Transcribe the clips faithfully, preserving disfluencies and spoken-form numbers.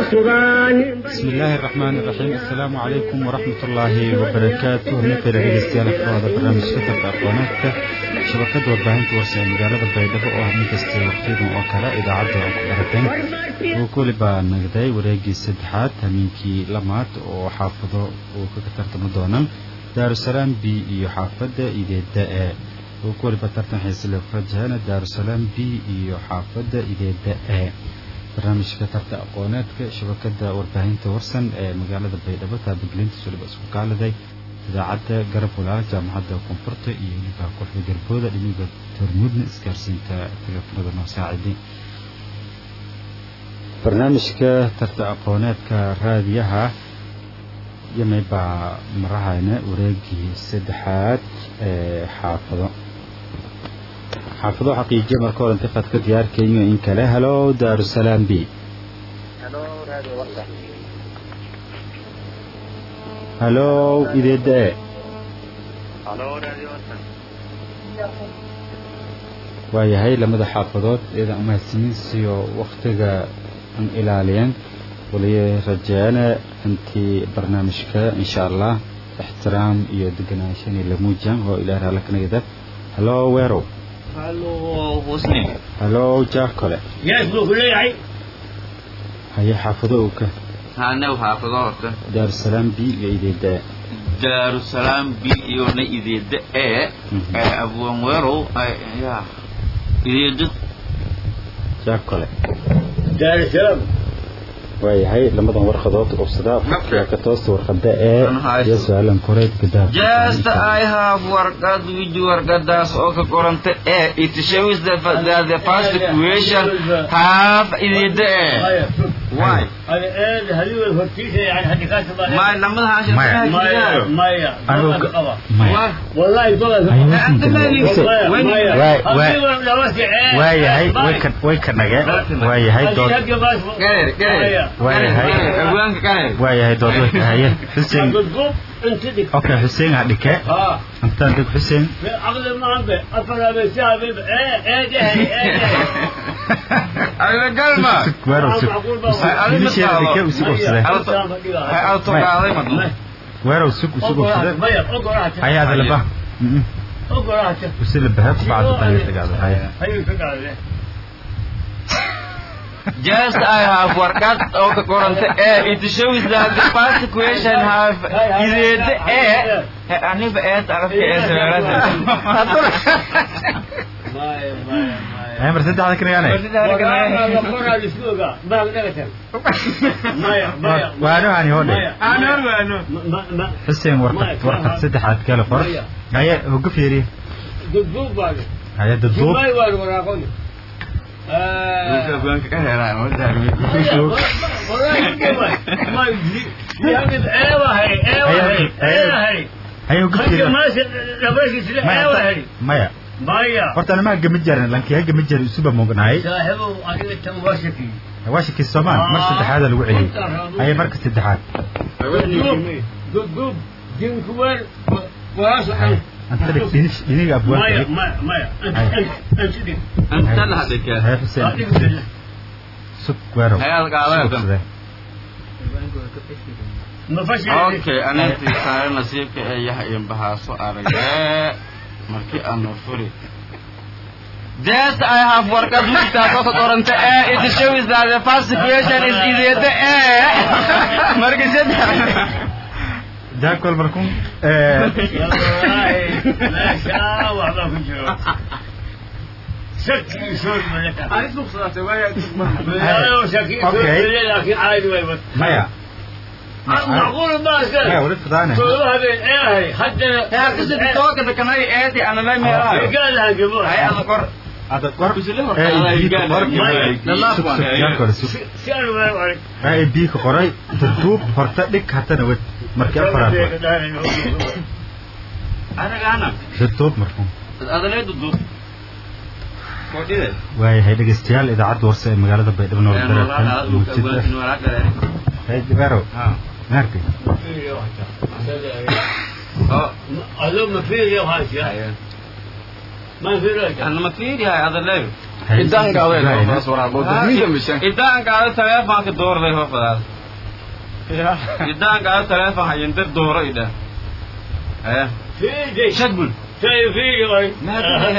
بسم الله الرحمن الرحيم. السلام عليكم ورحمة الله وبركاته. مثل رجال هذا برنامج شفرة أقوانات شبكة وباهنت ورسائل مجالة البيضاء وهم كستي وقتهم وكلا إذا عدوا أقدرتين وكل بنقدي ورجي السدحات همينكي لمات وحافظوا وكترت مدونا دار السلام بي يحافظ إذا داء وكل بترتن حيث الفرجان دار السلام بي يحافظ إذا داء برنامج كترت أقوانات شبكة وباهنت ورسن مجالة البيضاء تابقلين تسولب أسبوع على ذي إذا عدى قرب ولا جامعة وكونفرت يلقى كل جربودة اللي يقدر ترمودنا إسكارسين تلفون المساعدين. برنامج كترت أقوانات كراديها يميبا مرهانا ورقي سدحات حافظة حافظة حقيقة مركور انتفت كديار كينيو إنك لا هلو دار السلام بي هلو راديو وقت هلو إذا داء هلو راديو وقت وهي هاي لمدى حافظات إذا أما السنين سيو وقتها أن إلاليين ولي رجعنا أنت برنامجك إن شاء الله احترام يدقناشني لموجان هو إلى رالك نقدر هلو ويرو هلو حسني هلو جاكولة يسبق لي عي هيا حافظوك هانا حافظوك دار السلام بي إذا داء دار السلام بي يونا إذا داء أبو ويرو يا إذا داء جاكولة دار السلام واي هاي لما دون ورقدات وبصدا يا كتوست ورقدا ايه يسألن كوريت كده just I have ورقد ويجو ورقداس او كورنت ايه it shows the the first equation have is there why هذا ايه هذه الفتيشه يعني حديقات ما لما عشان ما ما ما والله يقول انت مالي وين واي هاي وين وين كنغا واي هاي دور كير كير واي هاي ابوانك كير واي هاي دور هاي حسين اوكي حسين هذيك اه انت عندك حسين عقل ما عنده افضل بشاب ايه ايه ايه انا قلبك ويرو سك انا شيء هذيك وسك وسده هاي اطلع علي ما ويرو سك وسك وسده هاي هذا لبه اقرا وسل بهات بعد طريقه قاعده هاي هاي فكره just I have worked out the current air. It shows that the past equation have is the air. أنا بقيت أعرف كيف ماي ماي هاي مرتد على كنا يعني مرتد على كنا أنا بقرا الأسبوع ما بقدر ماي ماي وأنا يعني هون أنا أنا ما حسين ورقة ورقة سدحات كلا فرق هاي هو قفيري دبوب بعد هاي دبوب ماي ولا ولا قولي آه أبوانك كهرباء ما أدري والله كمان ما يجي يعني أيوة هاي أيوة هاي أيوة هاي هاي هو قفيري ما لبرش كده أيوة هاي مايا مايا horta أنا ما قمت جرن لأنك هاي قمت جرن سوبر موجناي صاحبه أكيد تمواشكي واشك السمان مركز الدحاد الوعي هاي مركز الدحاد دب دب جن كوار وراس حي أنت لك دينش ديني أبواب مايا مايا مايا أنت أنت دي أنت اللي هذيك هاي حسين سك ويرو هاي القاعدة أوكي أنا في صار نصيب كأيه ينبه سؤال مركي أنا فري Just I have worked out with that of current air. It shows that the first equation is either the air. مركي سد جاكل بركون لا شاء وعظم في الجو شكي شو الملكة أنا اسمه صلاة ويا أيوة شكي شو لكن عادي وين مايا معقول ما مايا أصير ولد فضانة كلها بين إيه حتى يا قصة التوقع كمان آتي أنا ما ميراي قال لها قبل هاي أنا قر هذا قرب بس اللي هو لا جاكل سك سأل وين وين هاي ديك قراي تدوب فرتدك حتى نوت مركي أفراد أنا أنا تدوب مركون هذا ليه ضد واي هاي دقستيال إذا عد ورسة مقالة بيد بنور درجة موجودة هاي دبارو ناركي اه أظن ما في ليه هاي ما في ليه أنا ما في هاي هذا ليه إدان قاعدة بس ورا بود مين مشان إدان قاعدة ثلاث ما كدور له هو فلان إدان قاعدة ثلاث ما هيندر دور إذا إيه في شدبل في في ما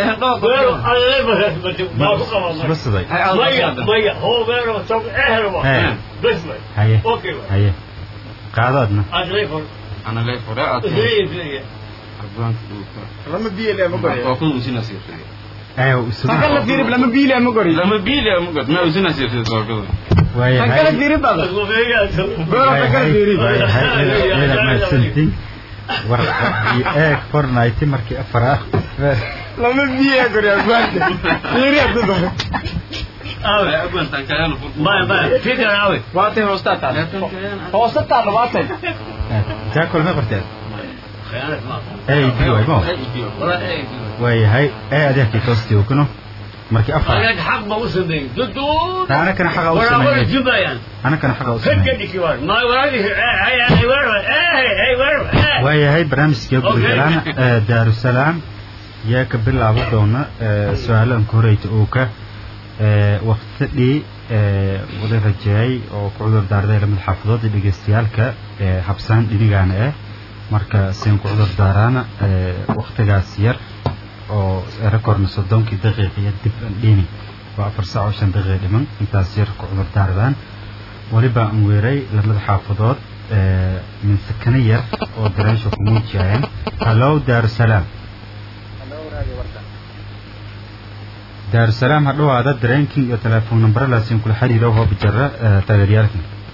بس ضي مية مية هو غيره سوق إهربا بس هيا أوكي هيا قاعدنا أدريفر أنا ليه فرق زي زي لما بيلي ما قري أكون وسنا سير أيوة سكلا ديرب لما بيلي ما قري لما بيلي ما قري ما وسنا سير سير كذا ويا سكلا ديرب هذا بقى سكلا ديرب هاي ما سنتي ورقة إيه فورنايت مركي أفرا لما بيلي قري أقول ديري أقول أوي أقول تكلم ما ما فكرة أوي واتي هوستات على هوستات على واتي تاكل ما قرتين خيانة ما أي بيو أي مو ولا أي ويا هاي أي أديك توستي وكنو مركي أفرا أنا حق ما وصل دين دودو أنا كان حاجة ولا أوصل ولا جبايان أنا كان حاجة أوصل خد كده كيوار ما وراني هاي هاي ورا هاي هاي ورا ويا هاي برامج كيف بالكلام دار السلام يا كبر عبدونا سؤال كوريت أوكا وقت لي وده رجاي أو كعذر داردة لما الحافظات اللي جستيالك حبسان اللي جانا إيه مركا سين كعذر دارانا وقت جاسير أو ركور نصدقون كي دقيقة يدب ديني وعفر ساعة وشان دقيقة من انتاسير كعذر داردان ولبا انويري لما الحافظات من سكنية أو درانش وكمود جاين هلو دار السلام دار السلام هذا هذا درينكينج وتلفون نمبر لازم كل حد يروح بجرة تغييرك.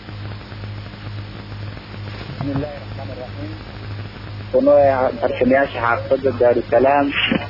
بسم الله الرحمن الرحيم. كنا برشمياش حافظ دار السلام.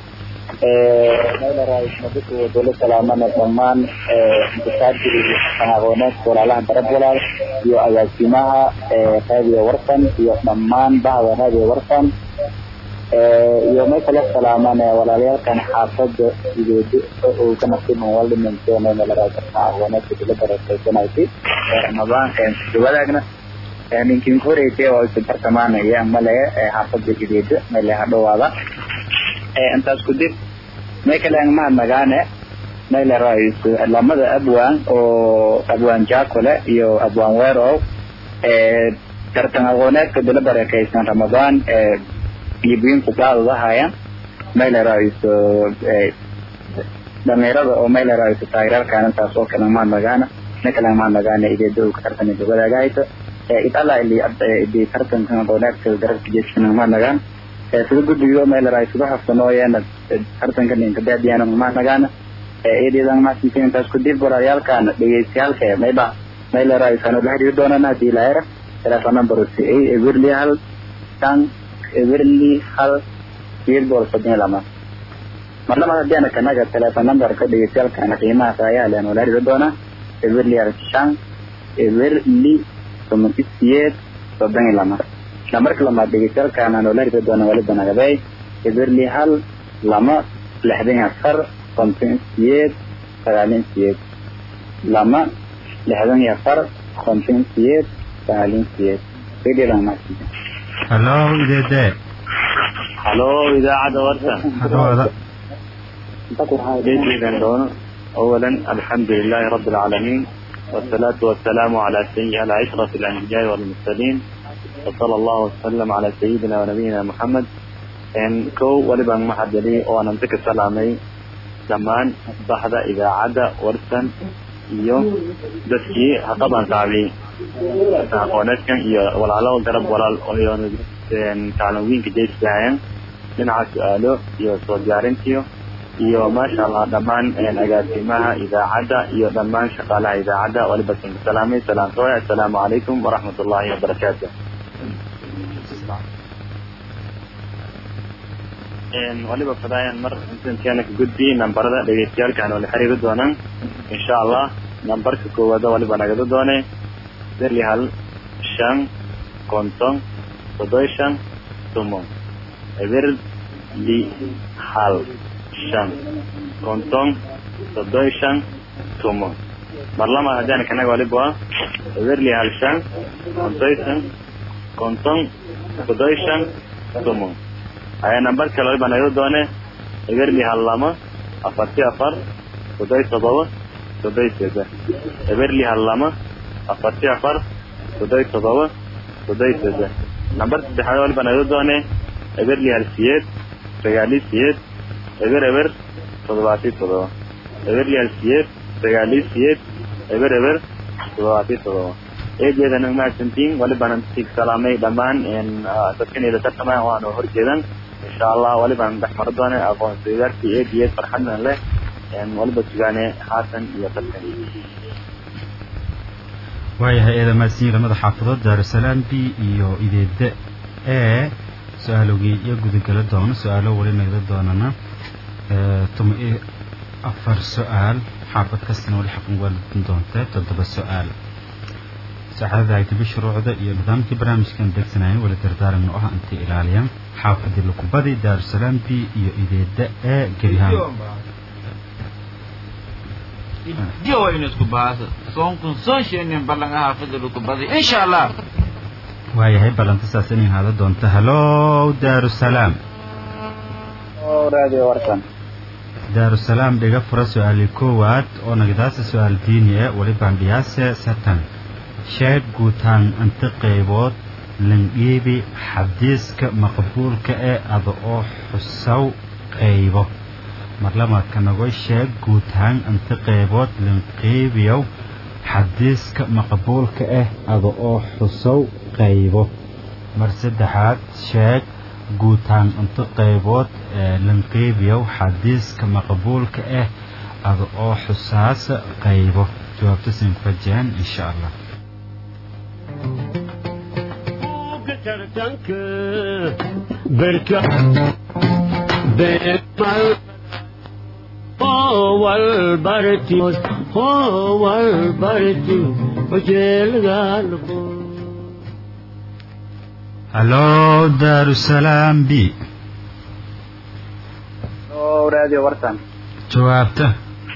نولا رئيس مدرسة ودولة سلامان الزمان بساجل أغونات ولا لا بربولا يو أياسيمها هذه ورثا يو نمان بعض هذه ورثا يوم ثلاث سلامان ولا لا كان حافظ وكان في موالد من كون ولا لا أغونات ودولة برشمياش رمضان كان جوالنا يمكن كوريتي أو سبحان الله ملأ حافظ جديد ملأ هذا واضح أنت أسكت ما كلام ما مجانا ما إلى رئيس لما أبوان أو أبوان جاكولا يو أبوان ويرو ترتنا غونات كدلا بركة رمضان يبين كتار ضحايا ما إلى رئيس دميرة أو ما إلى رئيس تايرة كانت تسوق كلام ما مجانا ما كلام ما مجانا إذا دو كترتنا جولا جايت إطلاع اللي اللي ترتنا غونات كدرس جيش ما مجانا سيقول اليوم ما إلى رئيس ضحى فنويا hartan kan in kada diana ma nagana ee deedan ma sinteen taas ku dib walaal kan dhageystayaasha mayba meel raaysan oo xiriir doonana diilaayra telefoon number ee everly hal tan everly hal fiir bol fadin lama marlama hadana kanaga telefoon number ka dhageystayaasha kana qiimaha ayaa leen walaal xiriir doona everly hal shan everly tomatisiyed fadin lama marka lama dhageystayaasha kana walaal xiriir doona waliba nagabay everly hal lama lixdan afar konton siyeed sagaalin siyeed lama lixdan afar konton siyeed sagaalin siyeed sidii lama hello idade hello idaacada warta hadawada deedan doono اولا الحمد لله رب العالمين والصلاه والسلام على سيد على اشرف الانبياء والمرسلين وصلى الله وسلم على سيدنا ونبينا محمد إن كو ولبان محددي وأنا نتك السلامي زمان بحث إذا عدا ورسن يوم دسكي طبعا تعبي تعقونات كان ولا على الدرب ولا الأوليون تعلمين كجيش جاين ننعى سؤاله يو صديارنتيو يو ما شاء الله دمان إن أجازي معها إذا عدا يو دمان شغالة إذا عدا ولبسن السلامي سلام طويل السلام عليكم ورحمة الله وبركاته. إن وليبا فدايا مر إنتن كانك جدي نمبر ده لجيتيال كانوا لحريق دونا إن شاء الله نمبر كقوة ده وليبا نجد دونا در لي هال شان كونتون صدويشان تومون إبر لي هال شان كونتون صدويشان تومون مرلما هدانا كنا وليبا إبر لي هال شان كونتويشان كونتون صدويشان تومون هاي نمبر كلا يبان يدو دونه غير لي هاللامة أفرتي أفر soddon toddoba soddon saddex eberli hal lama afartii afar soddon toddoba soddon saddex nambar saddexaad waliba naga doonee eberli hal siyeed sagaali siyeed eber eber toddobaati toddoba eberli hal siyeed sagaali siyeed eber eber toddobaati toddoba eejeedana mahadsantiin walibaan antiig salaamay dhammaan dadkanida tartama waanu horjeedan insha allah walibaan dhexmaro doone aqoonsigaarkii eed iyo farxadna leh waliba sugaane xasan iyo tartan waayahay eeda maadsiin lamada xaafadood daarusalaam b iyo ideeda ee su-aalogii iyo gudagala doono su-aalo wali nagda doonana tuma iyo afar su-aal xaafad kastana wali xaqan waalidin doonta toddoba su-aal saxaadada ay tabi shuruucda iyo nidaamkii barnaamijkan degsanayn wala dardaaran oo ah intii ilaaliyaan xaafadii lukubadi daarusalaam b iyo ideeda ee gelihaan diyo waa in isku baasa soonkun soon sheenin ballan xaafadii lukubadi insha allah waayahay ballanta saas inay haada doonta halow daarusalaam oo raadiyo warkan daarusalaam dhiga fura su-aalii koowaad oo nagdaasa su-aal diini ah wali bandhiyaase satan sheeg guutaan inta qaybood landhiibi xadiiska maqbuulka ee ada oo xusaw qaybo marlamaadka nago sheeg guutaan inta qaybood lanqiibiyow xadiiska maqbuulka ah ada oo xusaw qaybo mar saddexaad sheeg guutaan inta qaybood lanqiibiyow xadiiska maqbuulka ah ada oo xusaasa qaybo jawaabta siin ku rajeen insha allah بركة بالمال هو البرتي هو البرتي وجيل قلب هلو daarusalaam b oo raadiyo warkan jawaabta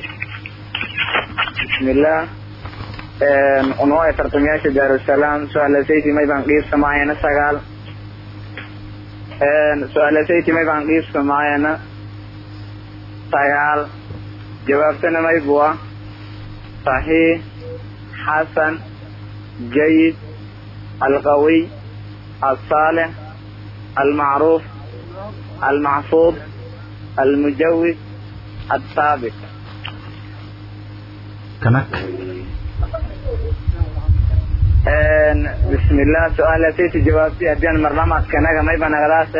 bismillah unoo ay tartamayaasha daarusalaam su-aalasayti may baan qiibsamaayana sagaal su-aalasayti may baan qiibsamaayana sagaal jawaabtana may buwa صحيح حسن جيد القوي الصالح المعروف المحفوظ المجوز الثابت كنك بسم الله سؤال سيتي جوابتي أديان مرلمات كنك ما يبقى نغلاسة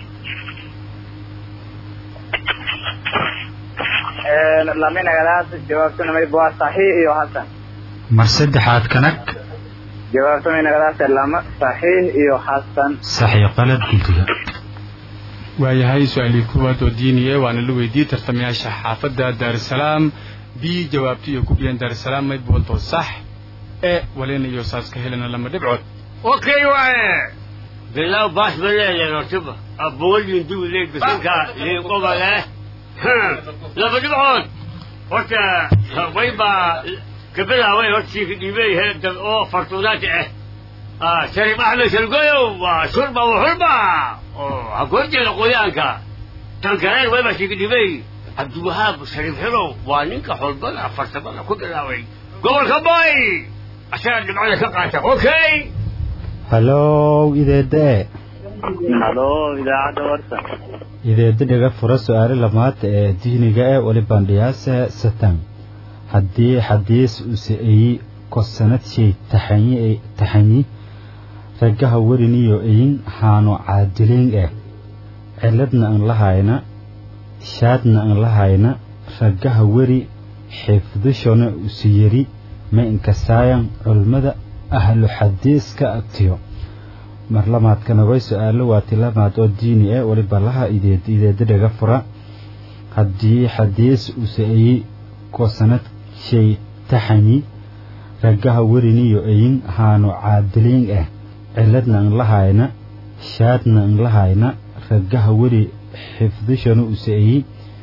لما نغلاسة جوابتنا ما يبقى صحيح إيو حسن مرسد حاد كنك جوابتنا نغلاسة لما صحيح إيو حسن صحيح قلد قلتها waayahay su-aalii kuwaad oo diiniye waana la weydiiyey tartamayaasha xaafadda daarusalaam b jawaabti iyo ku biyeen daarusalaam mayd boonto sax ee walina iyo saas ka helana lama dhibcood اوكي وايه بالله باش بالله يا رتبه ابول يندو ليك بسنكا يقوم له لا بدبعون وتا ويبا كبلها وين وتشي في ديبي هذا او فرتونات اه شرب احنا شرقيو وشربه وحربه أقول لك قويانك تنكرين وين في ديبي عبد الوهاب شريف حلو وانك حلبنا فرتبنا كل لاوي قول كباي عشان نبعد ثقتك اوكي هلو إذا هلو إذاعة ورسا إذا دقيقة فرص سؤال لمات ديني جاء ولباندياس ستان حدي حديث أسئي قصنت شيء تحني تحني رجها ورنيو إين حانو عادلين إيه علبنا أن لهاينا شادنا أن لهاينا رجها وري حفظشنا أسيري ما إنكسايا علمدا أهل حديث كأكتيو مرلمات كانوا سؤال واتلمات الديني إيه ولبالها إذا إذا درجة فرا حدي حديث أسئي قصنت شيء تحني رجها ورنيو إين حانو عادلين إيه ciladna aan lahayna shaadna aan lahayna ragaha wari xifdishanu useeyey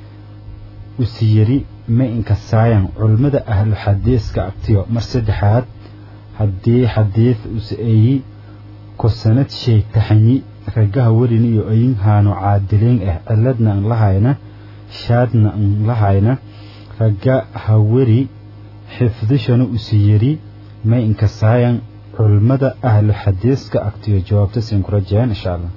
usiyiri ma inkasaayan culmada ahlu xadiiska abtiyo mar saddexaad haddii xadiid useeyey kusanad shay taxanyi ragaha wariniyo ayin haanu caadiliin ah ciladna aan lahayna shaadna aan lahayna ragga hawari xifdishana usiyiri may inkasaayan علمada ahlu xadiiska agtiyo jawaabta siin ku rajeen insha Allah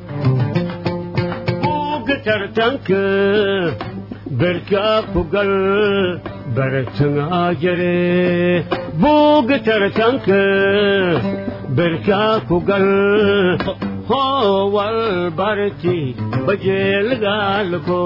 tartanka barka kugal baratanga jare bug tartanka barka kugal ho wal barti bajel galko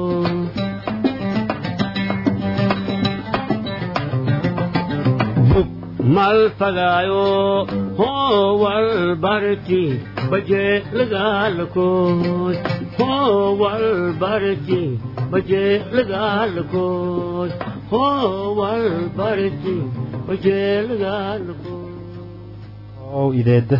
mal fadayo ho wal barti bajel galko ho wal barti bajel galko ho wal barti bajel galko oo ideeda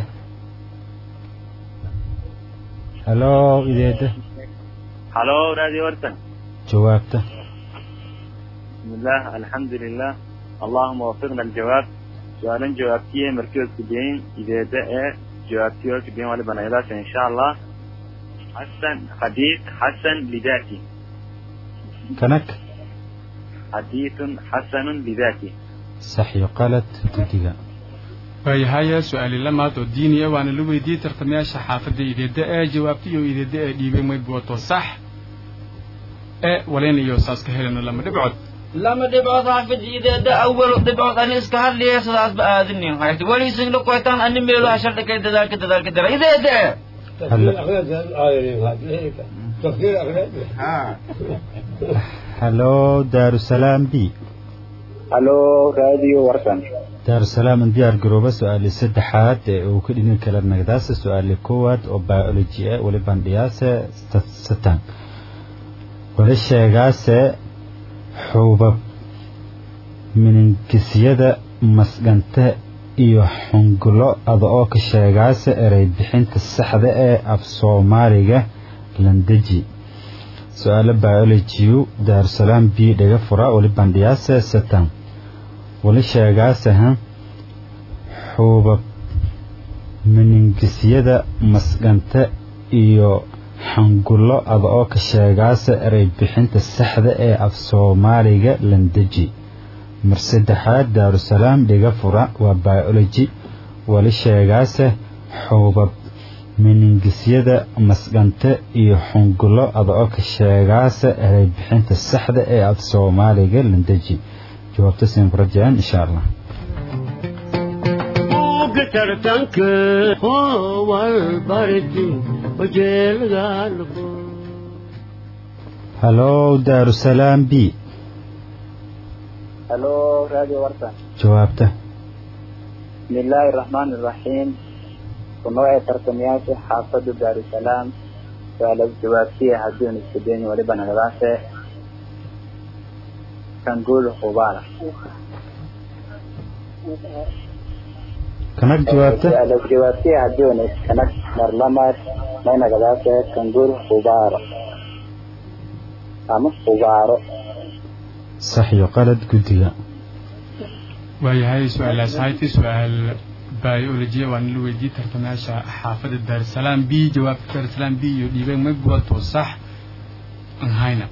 hello ideeda hello radio warsan jawaabta bismillah alhamdulillah اللهم وفقنا الجواب سؤالا جوابتي مركز كدين إذا داء جوابتي كدين ولا بنايلات إن شاء الله حسن حديث حسن لذاتي كنك حديث حسن لذاتي صحيح قالت تدقى فهي هيا سؤالي لما توديني وانا لو ويدي ترتميا شحافة إذا داء جوابتي وإذا داء ديبي ما يبوتو صح ايه ولين يوساس كهيرنا لما نبعد لما دبعت حافظ إذا ده أول دبعت أنا إسكار ليه سلاس بآذنين هاي ولي سنلو قوتان أني ميلو عشر دقيقة دلال كدلال كدلال إذا ده تفكير أغلب الآية هذا تفكير أغلب ها هلو دار السلام بي هلو راديو ورسن دار السلام ديار جروبة سؤال سدحات وكلنا كلام نقداس سؤال كوات أو بيولوجيا ولا باندياسة ستان ولا شيء حوبب من انكسيادة مسجنته iyo xungulo adoo ka sheegaasa eray bixinta saxda ee af Soomaaliga landaji su'aalo biology Dar es Salaam bi dhaga fura wali bandiyaasa satan wali sheegaasa han xubab mininkisiyada masganta iyo xungulo adoo ka sheegaasa eray bixinta saxda ee af Soomaaliga landaji مرسدحات دار السلام ديغا فرا وبيولوجي ولا شيغاسه حوبب من انجسيده مسغنته iyo xungulo adoo ka sheegaasa ay bixinta saxda ee af Soomaaliga landaji jawaabta siin rajaan insha Allah tartanka ho wal barti bajel galko hello dar es Salaam bi هلو راديو ورسن جوابته بسم الله الرحمن الرحيم ونوع ترتميات حافظ دار السلام سؤال الجوابية هدون السبين ولبن غلاسة كنقول خبارة كنك جوابته سؤال الجوابية هدون كنك مرلمات بين غلاسة كنقول خبارة أما خبارة صحيح قالت قدية وهي سؤال سايتي سؤال بيولوجي وان لو ويدي ترتماشا حافظ دار السلام بي جواب دار السلام بي يديبه مبوتو صح ان هاينا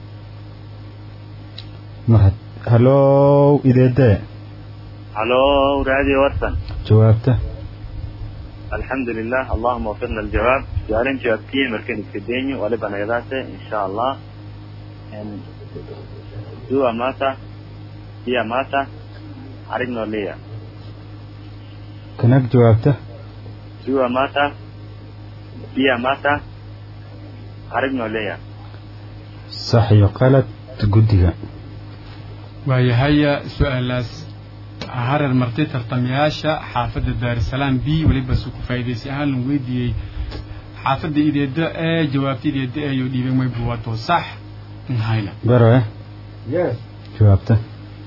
مرحب هلو إذا ده هلو راديو ورسن جوابته الحمد لله اللهم وفقنا الجواب سؤالين جوابتين مركين الكديني ولبن غلاسة إن شاء الله يعني دوا ماتا هي ماتا عرفنا ليا كنك جوابته دوا ماتا هي ماتا عرفنا ليا صحيح قالت قدية وهي هي سؤال هر المرتي ترتمياشا حافظ دار السلام بي ولي بس كفايدسي هان ويدي حافظ إذا ده جوابتي إذا ده يديبه ما يبواتو صح نهاينا بروه يس جوابته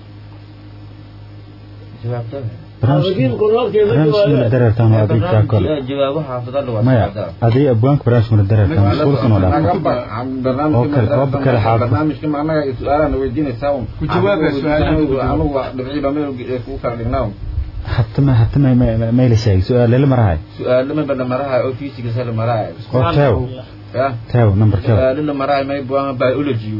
جوابته برامج من الدرر تام أبيك تاكل جوابه حافظ الله ما أدي أبوانك برامج من الدرر تام مسؤول كنا لا عن برنامج أوكل كل حافظ برنامج كم أنا سؤال أنا ويديني ساوم كجواب السؤال أنا أنا دبعي بعمل كوكر لناهم حتى ما حتى ما ما ما يلشيء سؤال لما راعي سؤال لما بدنا مراعي أو في شيء كسر مراعي تاو يا تاو نمبر تاو سؤال لما مراعي ما يبغى بيولوجي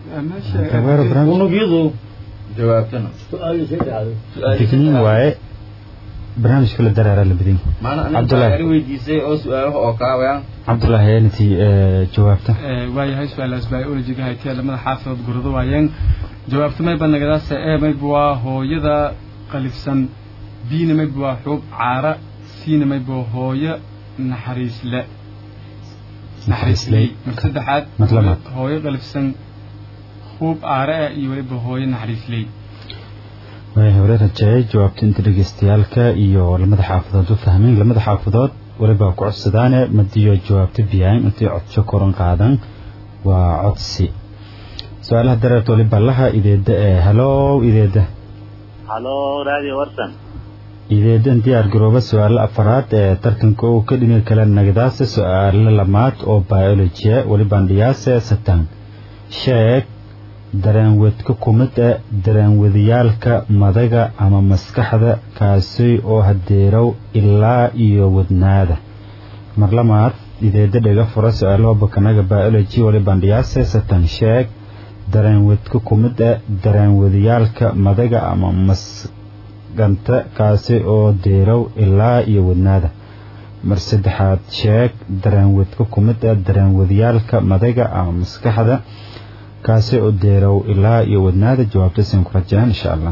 unugyadu jawaabtana digniin waaye barnaamijka la daraara la badin cabdullaahi weydiisay oo su-aalaha oo kaawayaan cabdullaahi eeniti jawaabta waayahay su-aalaas biologiga haytee lamada xaafidood gurado waayeen jawaabta mayba nagadaasa ee mayba waa hooyada qalifsan biina mayba waa xuub caara siina mayba hooyo naxariisle naxariisley mar saddexaad hooyo qalifsan xuub caara ah iyo weliba hooyo naxariisley waayahay wareer rajaye jawaabta inta dhegeystayaalka iyo lamada xaafidood u fahmeen lamada xaafidood weliba ku codsadaane madiyo jawaabta biyaan intay codsho koran qaadan waa codsi su-aalaha dareerta waliba laha ideeda ee halow ideeda halo radio warsan ideedan diyaar garooba su-aalo afaraad ee tartanka uu ka dhimi kala nagadaasa su-aalo lamaad oo biology walibaan dhiyaase satan sheeg dareenwadka kumid ee dareenwadayaalka madaga ama maskaxda kaasi oo hadeerow ilaa iyo wadnaada mar lamaad ideeda dhega fura su-aalaha bakanaga biology walibaan dhiyaase satan sheeg dareenwadka kumid ee dareenwadayaalka madaga ama masganta kaasi oo deerow ilaa iyo wadnaada mar saddexaad sheeg dareenwadka kumid ee dareenwadayaalka madaga ama maskaxda kaasi oo deerow ilaa iyo wadnaada jawaabtasin ku rajaan insha allah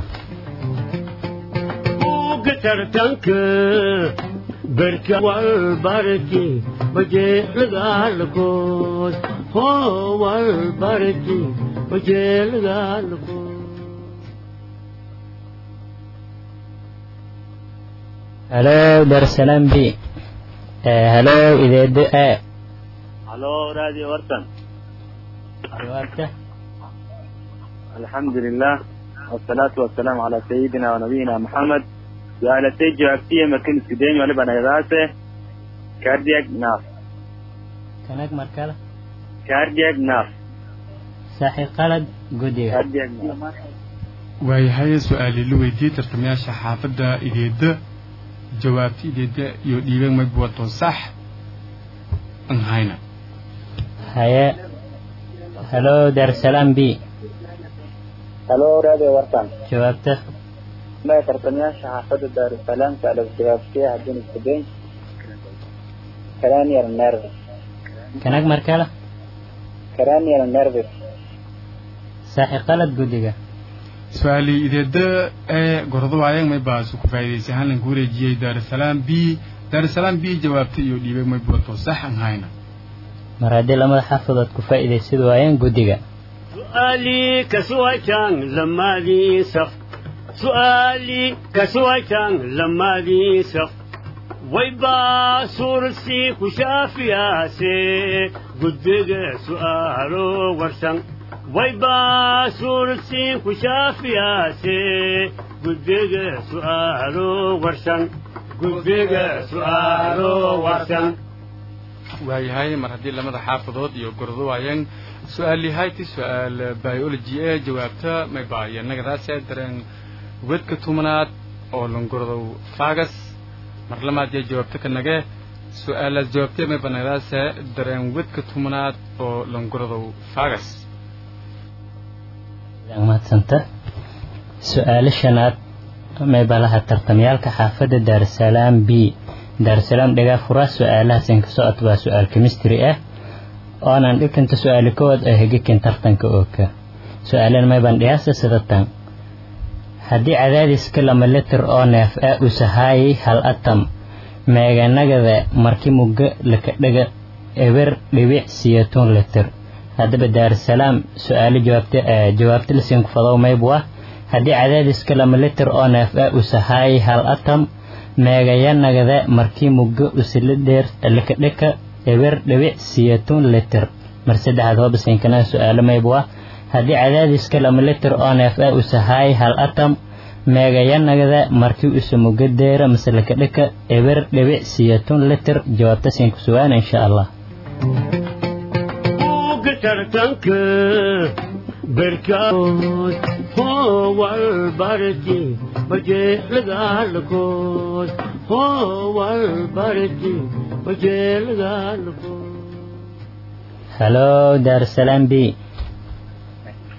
tartanka berka walbarki bajeelagaalkood hoo walbarki bajeelagaalkood halo darsalam b halo ideedo a halo radio warsan jawaabta الحمد لله والصلاة والسلام على سيدنا ونبينا محمد وعلى سيد جوابتية مكين سكدين ولبنا يغاسه كاردياك ناف كانك مركلة كاردياك ناف صحي قلد قدي كاردياك ناف waayahay su-aali la weydiiyey tartamayaasha xaafadda ideeda jawaabta ideeda iyo dhiiban mayba wato sax an hayna haye halo darsalam b halo radio warsan jawaabta ما ترتمياش حافظة دار السلام على الجواب فيها دون السبين كرانيا النيرفس كانك مركلة كرانيا النيرفس صحي قلد قديقة su-aali ideeda ee gordo waayeen mayba su ku faa'iidaysay halan ku wareejiyey daarusalaam b daarusalaam b jawaabta iyo dhiibay mayba wato sax an hayna mar haddii lamada xaafidood ku faa'iidaysid waayeen guddiga سؤالي كسويتان لما لي سف سؤالي كسويتان لما لي سف ويبا سورسي كشافياسي قدق سؤالو ورسن ويبا سورسي كشافياسي قدق سؤالو ورسن قدق سؤالو ورسن waayahay mar haddii lamada xaafidood iyo gordo waayeen su-aali hayti su-aal biology ee jawaabta mayba iyo nagadaase dareen wedka tumanaad oo langordow fagas mar lamaad iyo jawaabta ka nage su-aalaas jawaabtee mayba nagadaase dareen wedka tumanaad oo langordow fagas mahadsanta su-aalo shanaad mayba laha tartamyaalka xaafadda daarusalaam b daarusalaam dhagaa furaa su-aalahaas in ka socod waa su-aal chemistry ah oonan dhikanta su-aali kowaad oo hegekin tartanka ooka su-aalan mayban dhiyaasa sidatan haddii cadaadiska lama litir oo neef ah uu sahaayay hal atam meeganagada markii mugga lakadhaga eber dhibic siyatoon litir haddaba daarusalaam su-aalo jawaabta jawaabta lasiinku fadow maybu ah haddii cadaadiska lama litir oo neef ah uu sahaayay hal atam meegayanagada markii mugga usila dheer lakadhaka eber dhibic siyatoon litir mar saddexaad hoobasinkana su-aalo maybu ah haddii cadaadiska lama litir oo neef ah uu sahaayay hal atam meegayanagada markii usa mugga deera mase lakadhaka eber dhibic siyatoon litir jawaabta siinku sugaan insha allah tartanka berkaod howal barti bajeelagaalkood howal barti bajeelagaalkood halo daarusalaam b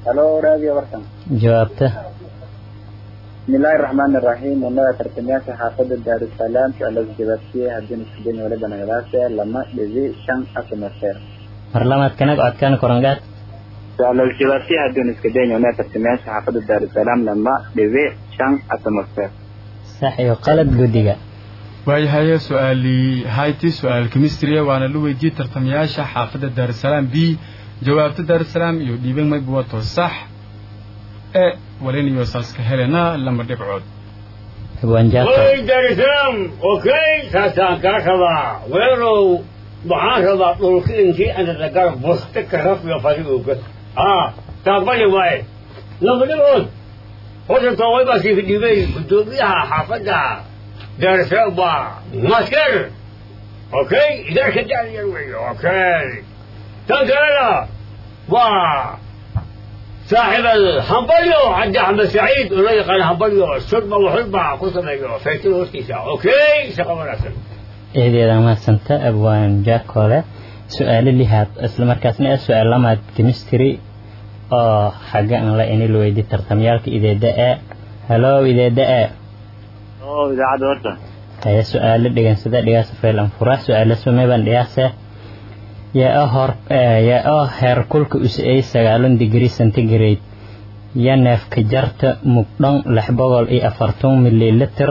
halo raadiyo warsan jawaabta bismillaahi raxmaani raxiim wanaga tartamayaasha xaafadda daarusalaam su-aalaas jawaabtiye haddii iskudayn waliba nagadaase lama dhibi shan asameseer mar lamaad kanag codkaan korangaad su-aalaas jawaabtiye haddii iskudayn wanaga tartamayaasha xaafadda daarusalaam lama dhibi shan asameseer sax iyo qalad guddiga waayahaye su-aalii hayti su-aal chemistry waana la weydiiyey tartamayaasha xaafadda daarusalaam b jawaabta daarusalaam iyo dhiibin mayb wato sax ee walin iyo saaska helena lama dhibcood way daarusalaam okay saasaan kaa rabaa weerow waxaan rabaa dhulka intii ana lagar busta ka rafiyo fadiuga ah taaqbali waaye lama dhibcood horta taway baa sii dhibay gudoomiyaha xaafadda daarusalaam waa master okay idaa ka jacayar weeyo okay tan kalena waa صاحب الحنبليو عبد احمد سعيد ولا يقال حنبليو الصدمه وحلبه قسم ايوه فايتين وسكيسا اوكي شغل راسل eedeeda mahadsanta abwaan jaakole su-aalo lihaad isla markaasna ah su-aal lamaad chemistry oo xagga aan la inay la weydiiyo tartamyaalka ideeda ee halo ideeda ee oo idaacada horta haya su-aalo dhigansada dhigaasa feel aan furaa su-aalo sumeybaan dhigaasa yaa hor yaa heer kulka usay sagaalun degree centigrade ya neefka jarta mugdhan lix boqol iyo afartan mililitr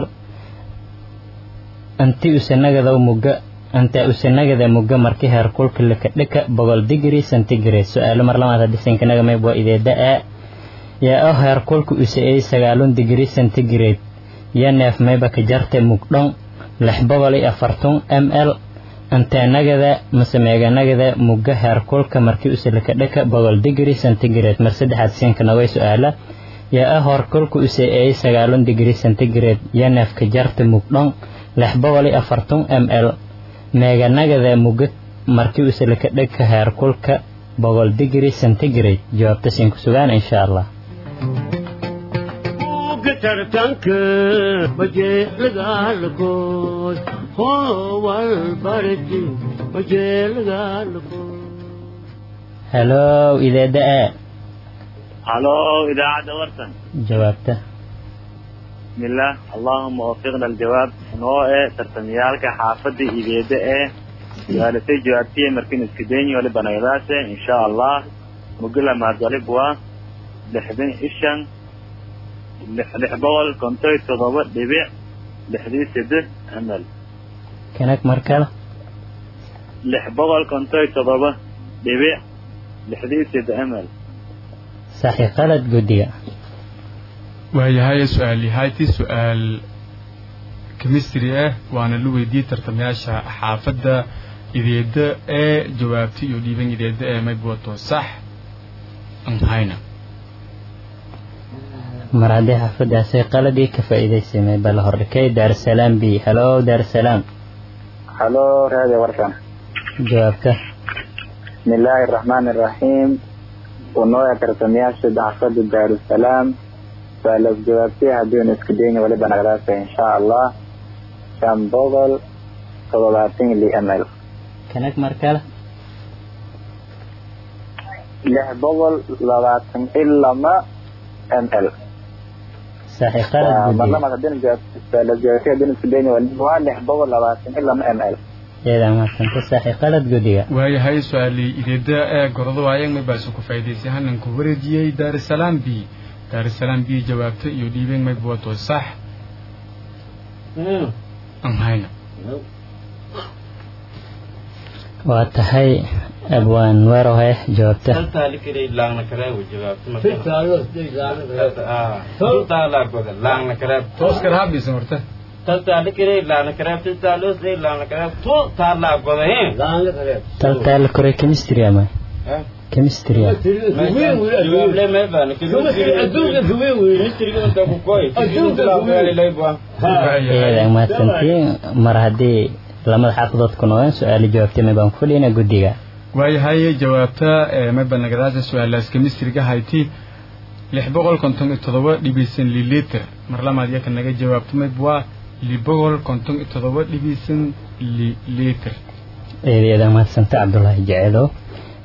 anti usanagada mugga anta usanagada mugga markii heer kulka la ka dhika boqol degree centigrade su'aalo mar labaad hadii sankanaga may boo ideeda ah yaa heer kulka usay sagaalun degree centigrade ya neef mayba ka jarta mugdhan lix boqol iyo afartan ml anta nagada masameeganagada mugga heer kulka markii usay ka dhika boqol degree centigrade mar saddexaad sankanaga way su'aala yaa heer kulka usay sagaalun degree centigrade ya neef ka jarta mugdhan lix boqol iyo afartan ml meeganagada mugga markii uu salka dhigka heer kulka boqol degree centigrade jawaabta siin ku sugaan insha Allah tartanka baje lagalko ho wal bardi baje lagalko hello idaada halo idaacada wartan jawaabta بسم الله اللهم وفقنا الجواب نوع ترتميالك حافظ إيديده إيه جالسي جوابتي مركين اسكديني ولا بنايراسه إن شاء الله مقولة مع ضربوا لحدين إيشان لحبول كنتوي تضبط ببيع لحديث سده أمل كانك مركلة لحبول كنتوي تضبط ببيع لحديث سده أمل صحيح قالت قدية waayahay su-aali hayti su-aal chemistry ah waana la weydiiyey tartamayaasha xaafadda ideeda ee jawaabta iyo dhiiban ideeda ee may buwato sax aan hayna mar haddii xaafaddaasay qaladii ka faa'iidaysamay bal hordhikay daarusalaam b halo daarusalaam halo raadi warkan jawaabta bismillaahi araxmaani araxiim ونوع ترتمياش حافظ دار السلام فلو جوابتي هدون اسكدين ولي بنغلاسة إن شاء الله كان بوغل طلباتين اللي أمل كانك مركلة له بوغل لباتين إلا ما أمل صحيح قرد والله ما تدين جوابتي فلو جوابتي هدون اسكدين ولي له بوغل لباتين إلا ما أمل إذا ما كنت صحيح قرد قدية وهي هاي سؤالي إذا قرضوا عيان مباسو كفايدة سيهان نكوردية دار السلام بي دار السلام بي جوابته يوديبين مبواتو صح أم هاينا واتهاي أبوان وروه جوابته تلتا لكري لاننا كراب وجوابته تلتا لكري تلتا لاننا كراب توسكر هابي سمرته تلتا لكري لاننا كراب تلتا لكري لاننا كراب تلتا لكري لاننا كراب تلتا لكري كمستري أما كمستري جواب لي ما يبان أدوك كوي وي مستري كنت أقول كويس أدوك كوي لا يبان إيه ما تنتي مرهدي لما حافظت كنوين سؤال جوابتي ما بان كلنا قدية waayahay jawaabta ma banagadaasha su'aalaas chemistry-ga hayti lix boqol konton iyo toddoba dhibisan liliter mar lamaad yaka naga jawaabto mid waa lix boqol konton iyo toddoba dhibisan liliter eedeeda ma santa Cabdullaahi Jacelo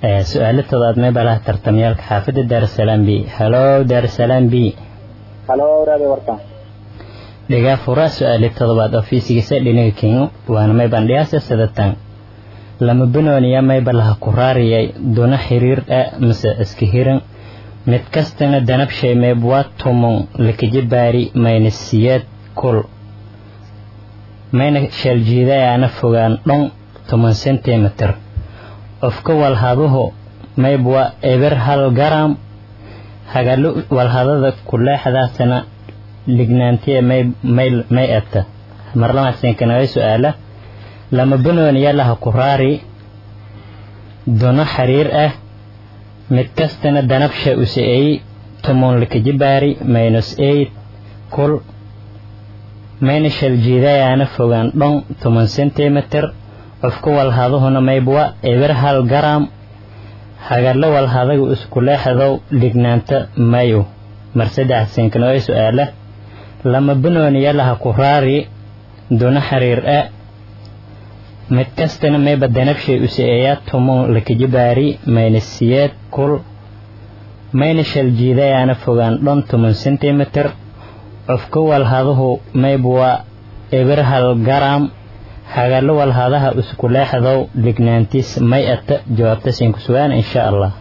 su-aalo todobaad may balaha tartamyaalka xaafadda daarusalaam b. halo daarusalaam b. halo raadi warta dhigaa fura su-aali todobaad oo fiisigisa dhinaga kenyo waana may bandhiyaasa sadatan lama banooniya may balaha ku raariyay duna xiriir ah mase iska hiran mid kastana danabshay meebwa tumon lakajibaari mayna siyeed kul mayna shaljiidayaana fogaan dhon toban sentimitir ofka walhaduhu maybwa eber hal garam hagalu walhadada kuleexdaasana lignaantiya may may may ata marlamaadsan kanaway su-aala lama banooniya laha ku raari duna xiriir ah mid kastana danabsha useeyey tomon lakajibaari minus eight kul mayna shaljiidayaana fogaan dhon toban sentimitir cufka walhaduhuna maybwa eber hal garam hagalo walhadagu isku leexdow lignaanta mayo mar saddexsan kanaway su-aala lama banooniya laha ku raari duna xiriir ah mid kastana mayba danabshay useeyaa tomon lakajibaari minus siyeed kul mayna shaljiidayaana fogaan dhon toban sentimitir cufka walhaduhu maybwa eber hal garam hagalo walhadaha isku leexdow lignaantiis may ata jawaabta siin ku sugaan insha allah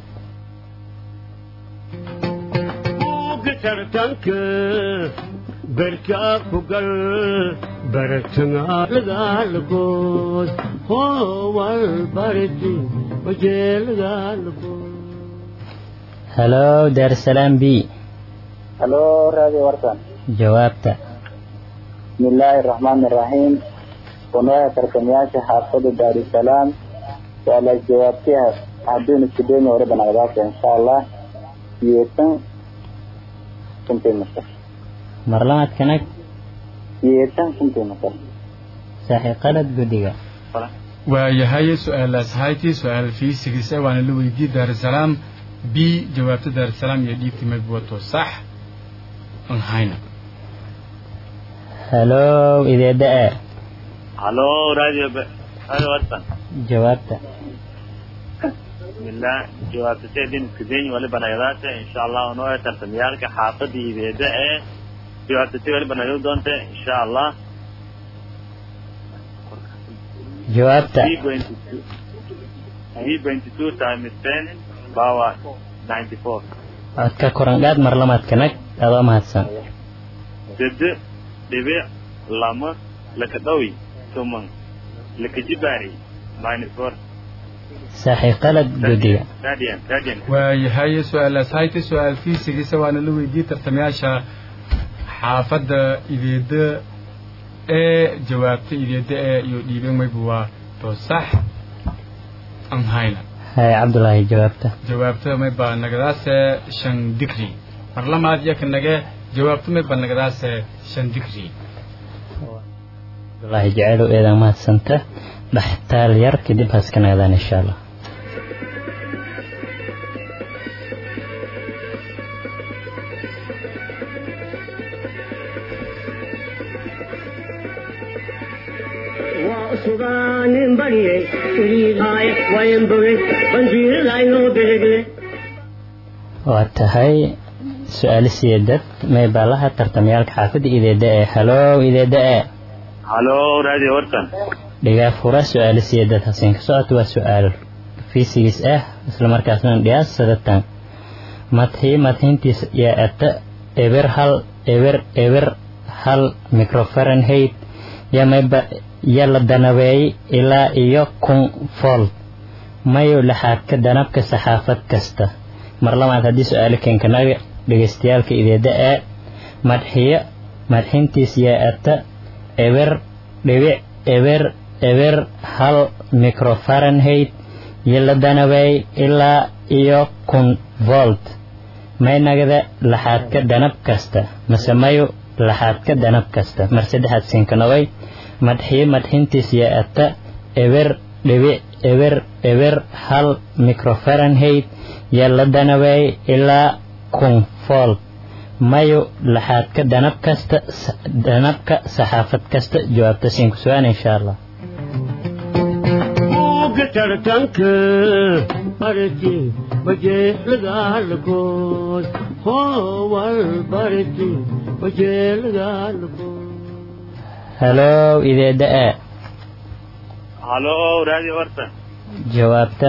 بركة فقل برتنا لقالكوز هو البردي وجيل قالكوز هلو دار السلام بي halo raadi warta jawaabta بسم الله الرحمن الرحيم ونوع تركمياشة حافظة دار السلام وعلى جوابتها عبدون السبيل وربنا غضاك إن شاء الله يتن كنتين مصر marlamaad kanag يتن كنتين مصر saaxi qalad guddiga waayahay su-aalaas haytii su-aal fiisigisa waana la weydiiyey daarusalaam b jawaabta daarusalaam iyo dhiibtii magbuwato sax aan hayna halo ideeda a halo radio halo wartan jawaabta بسم الله جواب سيدين كدين ولا بنايات إن شاء الله ونوع ترتميالك حافظ يبدأ جواب سيدين ولا بنايات دونت إن شاء الله jawaabta three point two times ten power ninety-four codka korangaad marlamaad kanag adoo mahadsan سد دبع لما لكدوي ثم لكجباري minus four saaxi qalad guddiga radian radian waayahay su-aalaas haytii su-aal fiisigisa waana la weydiiyey tartamayaasha xaafadda ideeda ee jawaabta ideeda ee iyo dhiibeen maybu waa to sax aan hayna hay cabdulaahi jawaabta jawaabta mayba nagadaase shan digri marlamaad yaka nage jawaabta mayba nagadaase shan digri cabdulaahi jeceelow eedan mahadsanta dhaxtaal yar kadib haska nagadaan insha allah suganin bariye suriigaay wayanboge banjiirlaynoo beregle waa tahay su-aalo siyeedad maybaalaha tartamayaalka xaafadda ideeda ee halo ideeda ee halo radio wartan dhigaa fura su-aalo siyeedad hasiin ka socota waa su-aal fiisigis ah isla markaasna dhiyaas sadatan madhii madhiintiis yaa ata eber hal eber eber hal microfarenheit yaa mayba yaa la danabeeyey ilaa iyo kun volt mayo laxaadka danabka saxaafad kasta mar labaad haddii su-aalo keenkanaga dhegaystayaalka ideeda ee madxiyo madxintiis yaa ata eber dhibic eber eber hal microfarenheit yaa la danabeeyey ilaa iyo kun volt maynagada laxaadka danab kasta mase mayo laxaadka danab kasta mar saddexaad siinkanaway madxiyo madxintiis yaa ata eber dhibic eber eber hal microfarenheit yaa la danabeeyey ilaa kun volt mayo laxaadka danab kasta danabka saxaafad kasta jawaabta siin ku sugaan insha allah tartanka barti baje lagal koos howal barti baje lagal koos. halo ideeda a halo radio warta jawaabta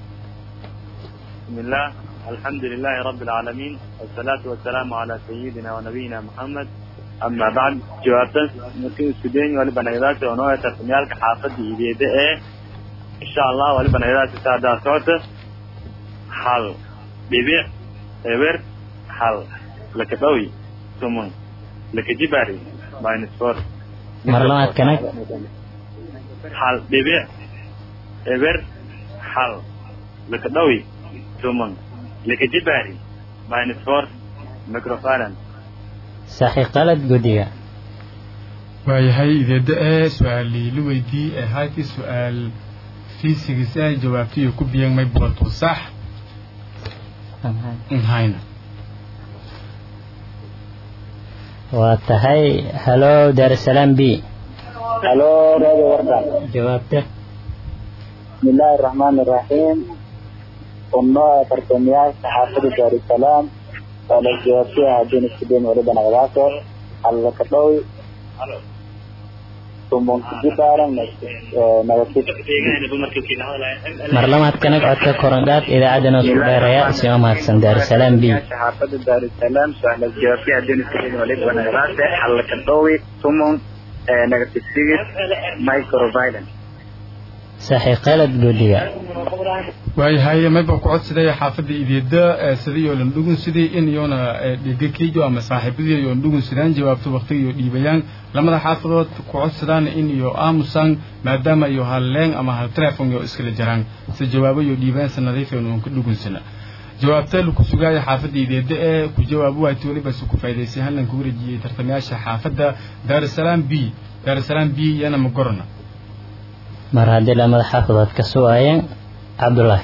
بسم الله الحمد لله رب العالمين والصلاة والسلام على سيدنا ونبينا محمد أما بعد جوابتنا ممكن السودان ولبنيرات ونوع تسميال كحافظ يبيده إن شاء الله ولبنيرات سادة صوت حل بيبيع إبر حل لك دوي ثمن لك جباري باين سفر مرلومات كنك حل بيبيع إبر حل لك دوي ثمن لك جباري باين سفر ميكروفون saxi qalad guddiga waayahay ideeda ee su-aalii la weydii ee haakii su-aal fiisigiisa ay jawaabtiyo ku biyan may bulanto sax nhayna waa tahay halo daarusalaam b halo radio warda jawaabta بسم الله الرحمن الرحيم والنوع ترتمياش حافظ دار السلام قال الجوابية دين السبين ولبنا غلاسر على كتوي ثم جبارا نغسيب marlamaad kanag codka korangaad idaacadana isku dheeraya isima mahadsan daarusalaam b حافظ دار السلام سؤال الجوابية دين السبين ولبنا غلاسر على كتوي ثم نغسيب مايكرو فايلنس saxi qalad guddiga waayahay mayba ku codsaday xaafadda ideeda sidii oo lan dhugun sidii in yoona dhiga kiijo ama saaxiibadii oo dhugun sidaan jawaabto waqtiga iyo dhiibayaan lamada xaafadood ku codsadaan in iyo aamusan maadaama iyo hal leen ama hal telefoon iyo iskala jaraan si jawaabo iyo dhiibaan sanadiif oo ku dhugunsana jawaabta ku sugaya xaafadda ideeda ee ku jawaabo waa tooli bas ku faa'iideysay halkan ku wareejiyay tartamayaasha xaafadda daarusalaam b daarusalaam b yana ma gorna mar haddii lamada xaafadood ka sugaayeen cabdullaahi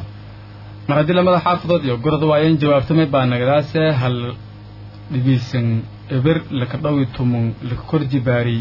mar haddii lamada xaafadood iyo gorod waayeen jawaabtamay baa nagadaase hal dhigeysan eber laka dhawi tumun laka kor jibaari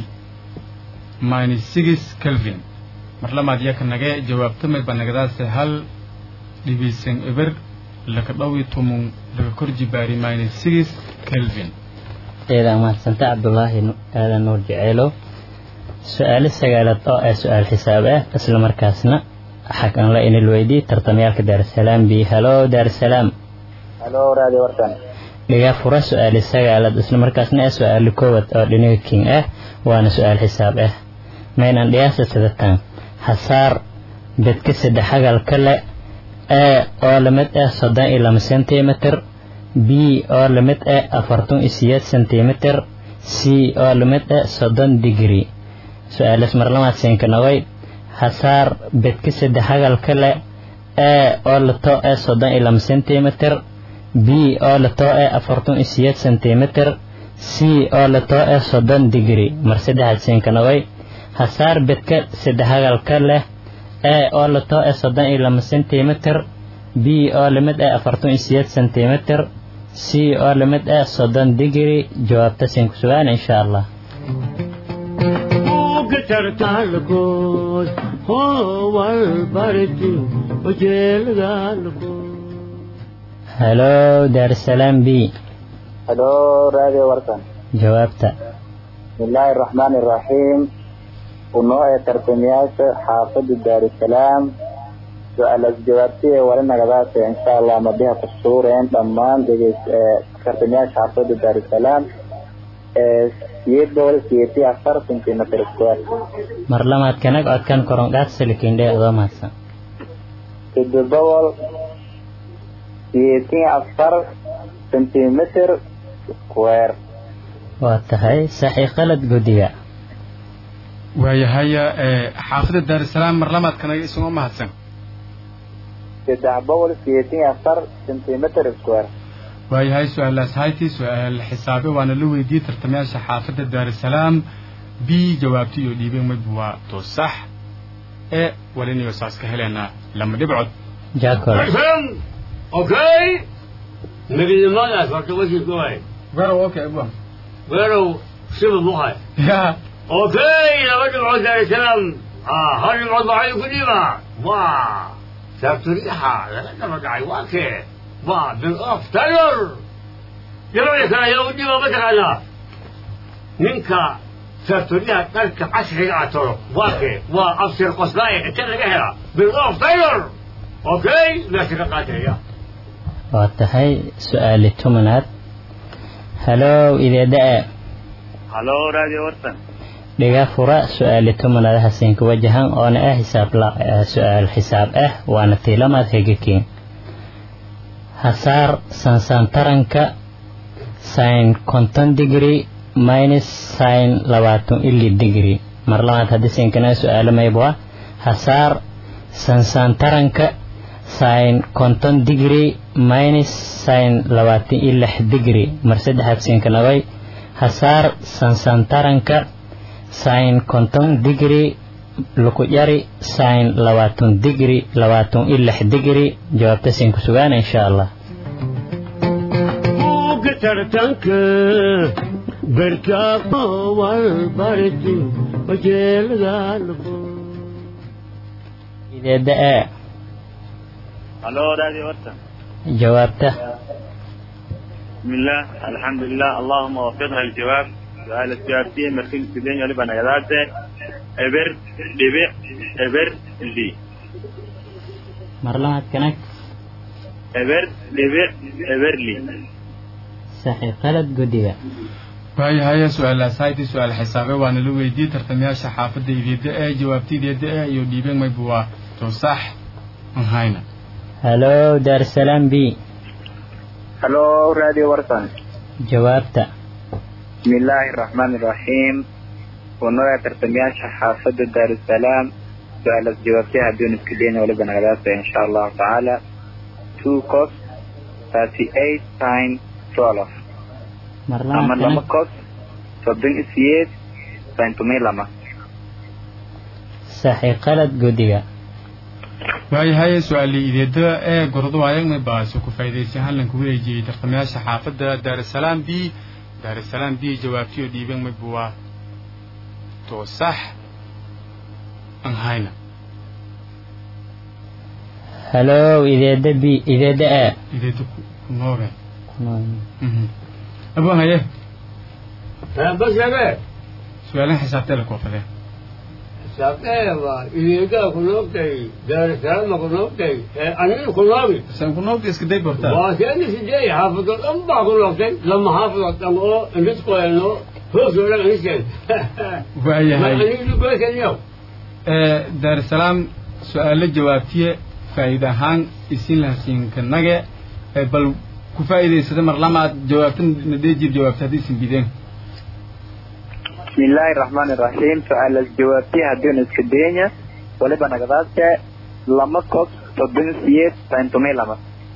minus six kelvin mar lamaad yaka nage jawaabtamay baa nagadaase hal dhigeysan eber laka dhawi tumun laka kor jibaari minus six kelvin eedaa mahadsanta cabdullaahi aadan nuur jeceelow su-aalo sagaalaad oo ah su-aal xisaab ah isla markaasna xakan la inil weydii tartamayaalka daarusalaam b halo daarusalaam halo radio wartan dhiga fura su-aali sagaalaad isla markaasna ah su-aali koowaad oo dhinaga king ah waana su-aal xisaab ah maynan dhiyaasa sidatan hasaar bedka saddex hagalka le a oo lamid ah soddon iyo lama sentimitir b oo lamid ah afartan iyo sideed sentimitir c oo lamid ah soddon digri su-aalas marlamaad seenkanaway hasaar bedka saddex hagalka le a oo lato ee soddon iyo lama sentimitir b oo lato ee afartan iyo sideed sentimitir c oo lato ee soddon digri mar saddexaad seenkanaway hasaar bedka saddex hagalka leh a oo lato ee soddon iyo lama sentimitir b oo lamid ah afartan iyo sideed sentimitir c oo lamid ah soddon digri jawaabta seen ku sugaan insha allah tartalkood howal barti wajeelgaalkood halo daarusalaam b halo radio wartan jawaabta بسم الله الرحمن الرحيم ونوع ترتمياش حافظ دار السلام سؤال الجوابتي ولنا قضاء إن شاء الله مبيها في الصورين ضمان ترتمياش حافظ دار السلام يدور سيتي أكثر سنتيمتر سكوير marlamaad kanag codkan korongaad silikindhe adoo mahadsan يدور سيتي أكثر سنتيمتر سكوير waa tahay saxi qalad guddiga waayahay xaafadda daarusalaam mar lamaad kanaga isuma mahadsan يدور سيتي أكثر سنتيمتر سكوير waayahay su-aalaas haytii su-aal xisaabe waana la weydiiyey tartamayaasha xaafadda daarusalaam b jawaabti iyo dhiibeen mayba waa to sax ee walinayo saas ka heleena lama dhibcood jaakol okay magidimadaas horta washii kuway garow okay abwa garow shiba muhay ya okay laba dhibcood daarusalaam ah hal dhibcood waxay ku dhiibaa waa تفتريها لا ما داعي واكي ما بالأفتر يلا يا كلا يلا ودي ما بدك منك تفتريها تلك عشر عطر واكي وأبصر قصلاي تلقاها بالأفتر أوكي لا تلقاتها يا واتهي سؤال التمنات هلو إذا دعا halo radio warsan dhiga fura su-aali tumanada hasiin ku wajahan oona ah xisaab la su-aal xisaab ah waana tiilamaad hegakiin hasaar sansantaranka sin konton degree minus sin labaatan ili degree mar labaad haddii siinkana su-aalo maybwa hasaar sansantaranka sin konton degree minus sin labaatan iyo lix degree mar saddexaad siinkanaway hasaar sansantaranka sin konton degree luku yari sin labaatan degree labaatan iyo lix degree jawaabta siin ku sugaan insha allah tartanka berka wal barti wajeelgaalbo ideeda ee halo radio warsan jawaabta بسم الله الحمد لله اللهم وفقنا الجواب سؤال الجوابتين مركز سيدين يلبا نغداته ابر دبع ابر لي مرلمات كنك ابر دبع ابر لي صحيح غلط قدية waayo haya su-aalaasaydi su-aal xisaabe waana la weydiiyey tartamayaasha xaafadda ideeda ee jawaabtideeda ee iyo dhiibeen maybu waa toosax aan hayna halo daarsalaam b halo radio warsan jawaabta بسم الله الرحمن الرحيم ونوع ترتمياش حافظ دار السلام سؤال الجوابتها دون اسكدين ولبن غلاسة إن شاء الله تعالى two cos thirty-eight sin twelve أما لما cos صدق إسياد sin تمي لما صحيح غلط قدية waayo haya su-aalii ideeda ee gordo ayagna baaso ku faa'iidaysan hallan ku wareejiyey tartamayaasha xaafadda daarusalaam b daarusalaam b jawaabtiyo dhiiban maybu waa toosax aan hayna halo ideeda b ideeda e ideeda ku nooge abaan haye بس يا بيه su-aalan xisaabtee la koofadee شاكيوا إذا كنوبتي دار السلام كنوبتي أنا كنوبي san ku noogta iska day bartaa وكأني سجى حافظ الأنبا كنوبتي لما حافظ الأنبا النسبة إنه هو سؤال إنسان waayo ما hay أنا يقول لك اليوم daarusalaam su-aalo jawaabtiye faa'iida ahaan isin lahasiinkanaga bal ku faa'iidaysada mar lamaad jawaabtan nadeejib jawaabta haddii isin bideen بسم الله الرحمن الرحيم سؤال الجوابتها دون اسكدين ولبن غلاسة لما cos صدق إسياد sin تمي لما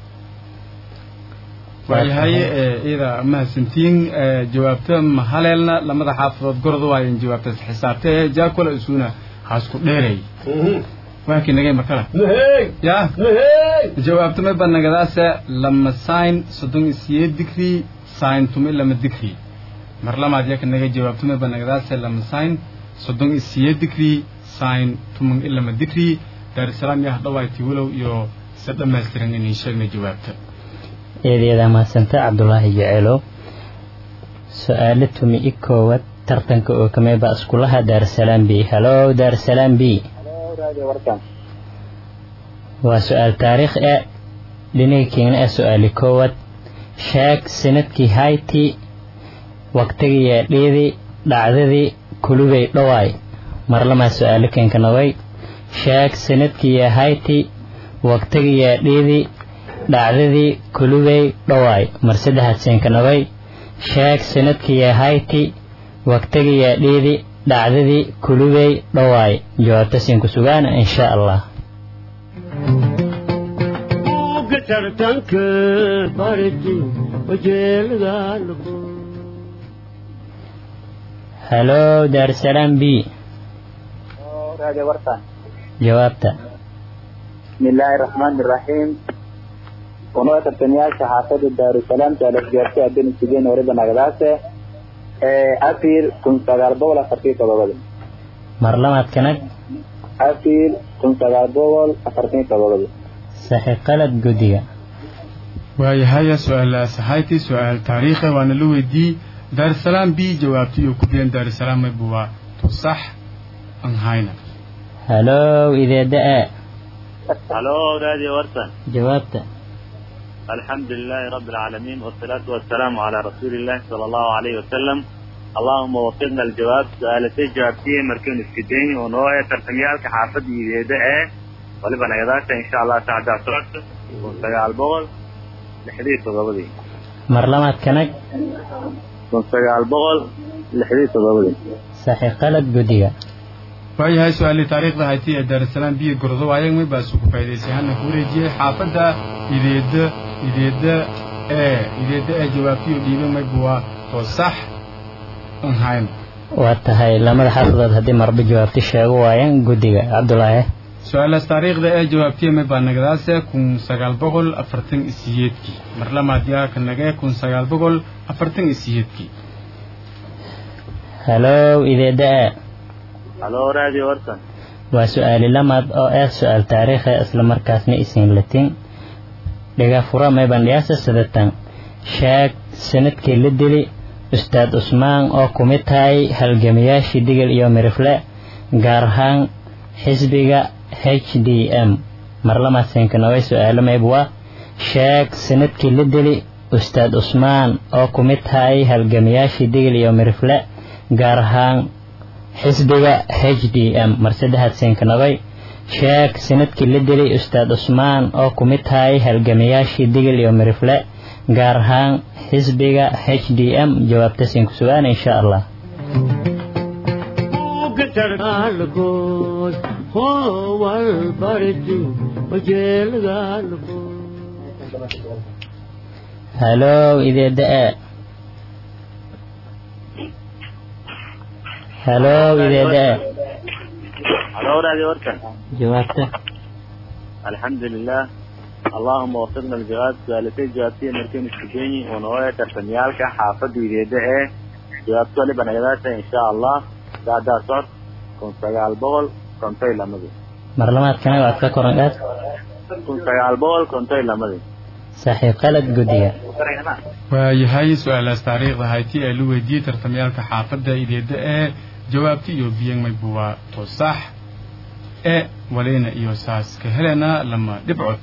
waayahay ida mahadsantiin jawaabta ma haleelna lamada xaafadood gordo waayan jawaabtaas xisaabta ee jaakula isuuna haasku dheeray waa kii nagay markala مهي ya مهي jawaabta may banagadaasa lama sin soddon iyo sideed digrii sin tumi lama digrii mar lamaad yaka naga jawaabta may banagadaasa lama sin soddon iyo sideed digrii sin tuman iyo lama digrii daarusalaam yaa hadhawayti walow iyo se dhammaystiran inay sheegna jawaabta eedeeda mahadsanta cabdulaahi jeceelo su-aalo tumi i koowad tartanka oo kameeba iskulaha daarusalaam b halo daarusalaam b radio warsan waa su-aal taariikh e dhinaga keena ah su-aali koowad sheeg sanadkii hayti waqtigii yeedhiidii dhacdadii kulubay dhawaay mar lamaa su-aalo keenkanaway sheeg sanadkii hayti waqtigii yeedhiidii dhacdadii kulubay dhawaay mar saddexaad seenkanaway sheeg sanadkii hayti waqtigii yeedhiidii dhacdadii kulubay dhawaay jawaabta siin ku sugaana insha allah tartanka barti wajeelgaalbo halo daarusalaam b radio warsan jawaabta بسم الله الرحمن الرحيم ونوع ترتمياش حافظ دار السلام سؤال الجوابتها دون اسكدين ولبن غلاسة أفيل كن سغال بولا فرتيت وبابل mar lamaad kanag أفيل كن سغال بول فرتيت وبابل saxiix qalad guddiga waayahaya su-aalaas ahaytii su-aal taariikha waana la weydiiyey daarusalaam b jawaabti iyo ku biyeen daarusalaam maybu waa tu sax aan hayna halow ideeda a halo raadiyo warsan jawaabta الحمد لله رب العالمين والصلاة والسلام على رسول الله صلى الله عليه وسلم اللهم وفقنا الجواب سؤالتي جوابتي مركون اسكديني ونوعي ترتميالك حافظ يدعي ولبنا يدعي إن شاء الله تعالى صرت ونسقى البغل لحديث الضبطي مرلمات كنك ونسقى البغل لحديث الضبطي صحيح قلت قدية waayahay su-aalii taariikhda haytii ee daarusalaam biyo gordo waayag may baasu ku faa'idaysay hana ku wareejiyey xaafadda ideeda ideeda ee ideeda ee jawaabtiyo dhiibay maybu waa oo sax aan hayn waa tahay lamada xaafadood haddii marba jawaabti sheego waayaan guddiga cabdulaahi su-aalaas taariikhda ee jawaabtiya may baa nagadaase kun sagaal boqol afartan iyo sideedkii mar lamaad yaa ka nagee kun sagaal boqol afartan iyo sideedkii halow ideeda a halo raadiyo warsan waa su-aali lamaad oo ah su-aal taariikhi isla markaasna isiin latin dhiga fura mayban dhiyaasa sadatan sheeg sanadkii la dili ustaad cusmaan oo ku mid tahay halgamayaashii digil iyo mirifle gaar ahaan xisbiga h d m mar lamaad seenkanaway su-aalo maybuwa sheeg sanadkii la dili ustaad cusmaan oo ku mid tahay halgamayaashii digil iyo mirifle gaar ahaan xisbiga h d m mar saddexaad seenkanabay sheeg sanadkii la dilay ustaad cusmaan oo ku mid tahay halgamayaashii digil iyo mirifle gaar ahaan xisbiga h d m jawaabta siin ku sugaana insha allah halow ideeda a halow ideeda halo raadiyo warsan jawaabta الحمد لله اللهم وفقنا الجواب سؤالتي جوابتي مركين اسكديني ونوعي ترتميالك حافظ يدعي جوابتو لبنا يدعي إن شاء الله بعد صوت كن سيال بغل كن طي لمدي مرلمات كان وعدك كورنقات كن سيال بغل كن طي لمدي صحيح قلت قدية waayahay su-aalaas taariikhda haytii ee la weydiiyey tartamyaalka xaafadda ideeda ee jawaabti iyo biyan maybu waa to sax ee waleyna iyo saas ka helena lama dhibcood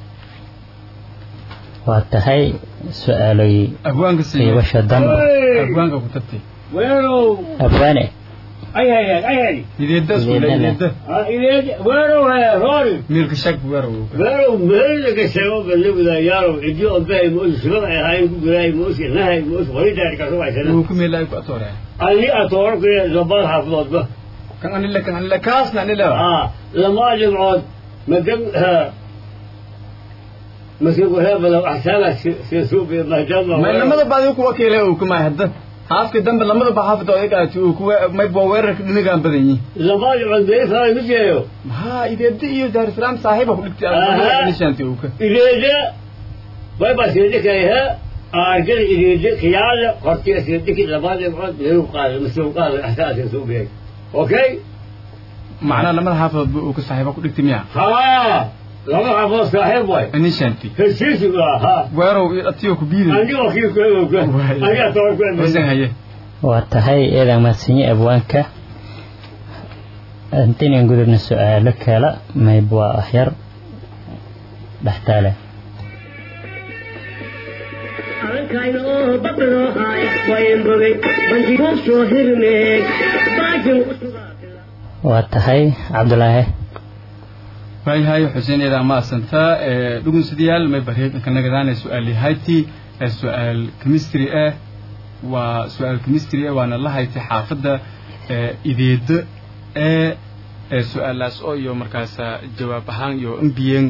waa tahay su-aaloy abwaanka qiibasha dambe abwaanka ku tabtay abwaane ay hay ay hay ideeda iskuule ideeda ideeda weero waa roori miilka shag weero weero meel ka sheego galibda yaaro idio bay mo isla ay hayn ku guray mo si nahay mo waridaar ka soo aysan uu ku meelay ku atoore ali atoor ku zabal xaflad kan anila kan anila kaasna anila ah lama jibcod madam مسيبو هبل وأحسانك سيسوبي مهجمة ما لما ذا بعد يكون وكيله وكما هذا حافظ دم لما ذا بحافظ أو يقعد وكوا ما يبغى ويرك نيجان بدني لما يعند إيه صار مجيء ها إذا دي دار السلام صاحبه كل كتير نشان تيوك إذا باي بس يدك إيها أرجل إذا خيال قرتي سيدك لما يعند يقال مسيبو قال أحساس يسوبي أوكي معنا لما حافظ وكصاحبه كل كتير ها لما حافظ صاحب واي أني شنتي هالشيء ها ويرو أتيو كبير أنا وكيل كل أنا أتوقع كل وزين هي واتهاي إذا ما سني أبوانك أنتني نقول إن السؤال لك لا ما يبغى أحير بحتاله واتهاي عبد الله waayahay xuseen idaa ma asantaa dhugunsidayaal may barheed ka nagadaanay su-aal hayti su-aal chemistry ah waa su-aal chemistry ah waana la haytay xaafadda ideeda ee su-aalaas oo iyo markaas jawaab ahaan iyo mbn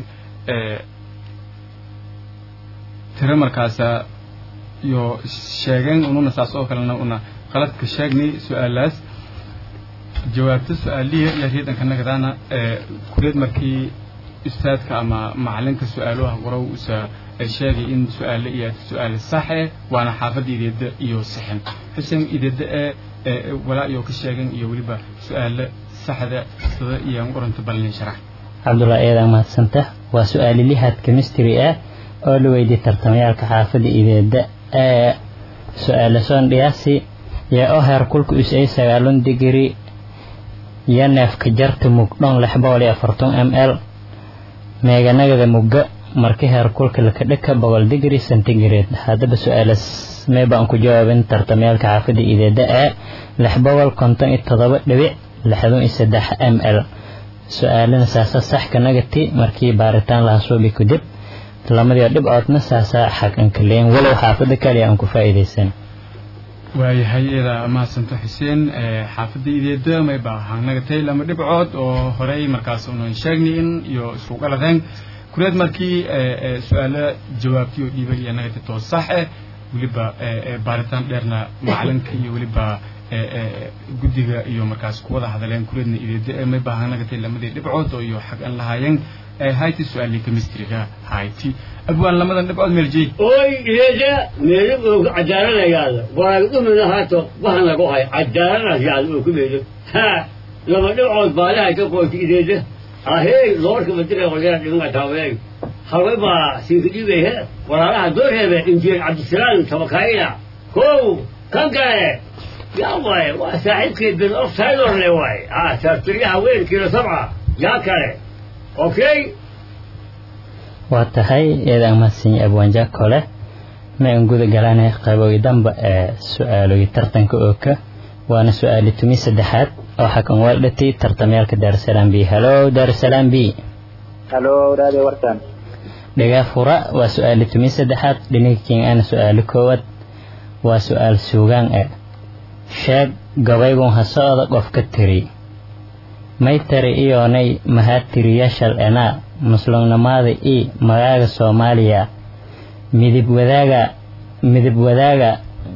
tira markaas iyo sheegeen ununa saas oo kalena una qaladka sheegnay su-aalaas jawaabta su-aaliya iyo riidanka nagadaana kuleed markii ustaadka ama macalinka su-aalaha warow usa sheegay in su-aale iyo su-aale saxe waana xaafadda ideeda iyo saxin xuseen ideeda ee walaa iyo ka sheegan iyo weliba su-aale saxda sida iyo qoranta balin sharax cabdullahi eedan mahadsanta waa su-aali lihaad chemistry ah oo la weydiiyey tartamayaalka xaafadda ideeda ee su-aala soon dhiyaasi yaa oo heerkulka usay sagaalun digri iyo neefka jarta mugdhon lix boqol iyo afartan m l meeganagada mugga markii heerkulka laka dhaka boqol digri centigrade haddaba su-aalas mee baan ku jawaabin tartamayaalka xaafadda ideeda ee lix boqol konton iyo todoba dhibic lixdan iyo saddex m l su-aalana saasa sax ka nagati markii baaritaan laha suubi kadib lamadii dhibcoodna saasa xaqanka leen walow xaafadda kaliya aan ku faa'iidaysan waayahay ida mahadsanto xuseen xaafadda ideeda may baa nagatay lama dhibcood oo horey markaas unan sheegnayn iyo isku qaladeen kureed markii su-aalo jawaabtii oo dhiibay iyo nagati too sax eh weliba baaritaan dheerna macalinka iyo weliba guddiga iyo markaas kuwada hadleen kureedna ideeda may baa nagatay lamadii dhibcood oo iyo xaq aan lahaayeen hayti su-aalii chemistryga hayti abwaan lamadan dhibcood meeljey oy ideeda meelo oo cadaaranayaan waraag dhumina haato waxaan lagu hay cadaaranayaan oo ku meelo ha lama dhibcood baalaha ka qoyti ideeda ahey loorka madira qoyaan dhinaca taaway haway ba siidiyay waraalaha doorheeda injiil cabdisalaam tabakayna kow kan kale yaa way waa saaxiibkii bil of taylor le way ah tartiyaha weelkiina sabca yaa kale okay waa tahay iyada mahadsan abwaan jakole ma aan guda galanay qaybooyi damba ee su-aalooyi tartanka ooka waana su-aali tumi saddexaad oo xakan waaldhatay tartamayaalka daarusalaam b halo daarusalaam b halo radio wartan dhagaa fura waa su-aali tumi saddexaad dhinaga keenana su-aalo koowaad waa su-aal suugaan ah sheeg gabaygun ha socda qof ka tiri may tari iyoonay mahaatiriyaashal enaa muslimnimada i magaaga soomaaliya midib wadaaga midib wadaaga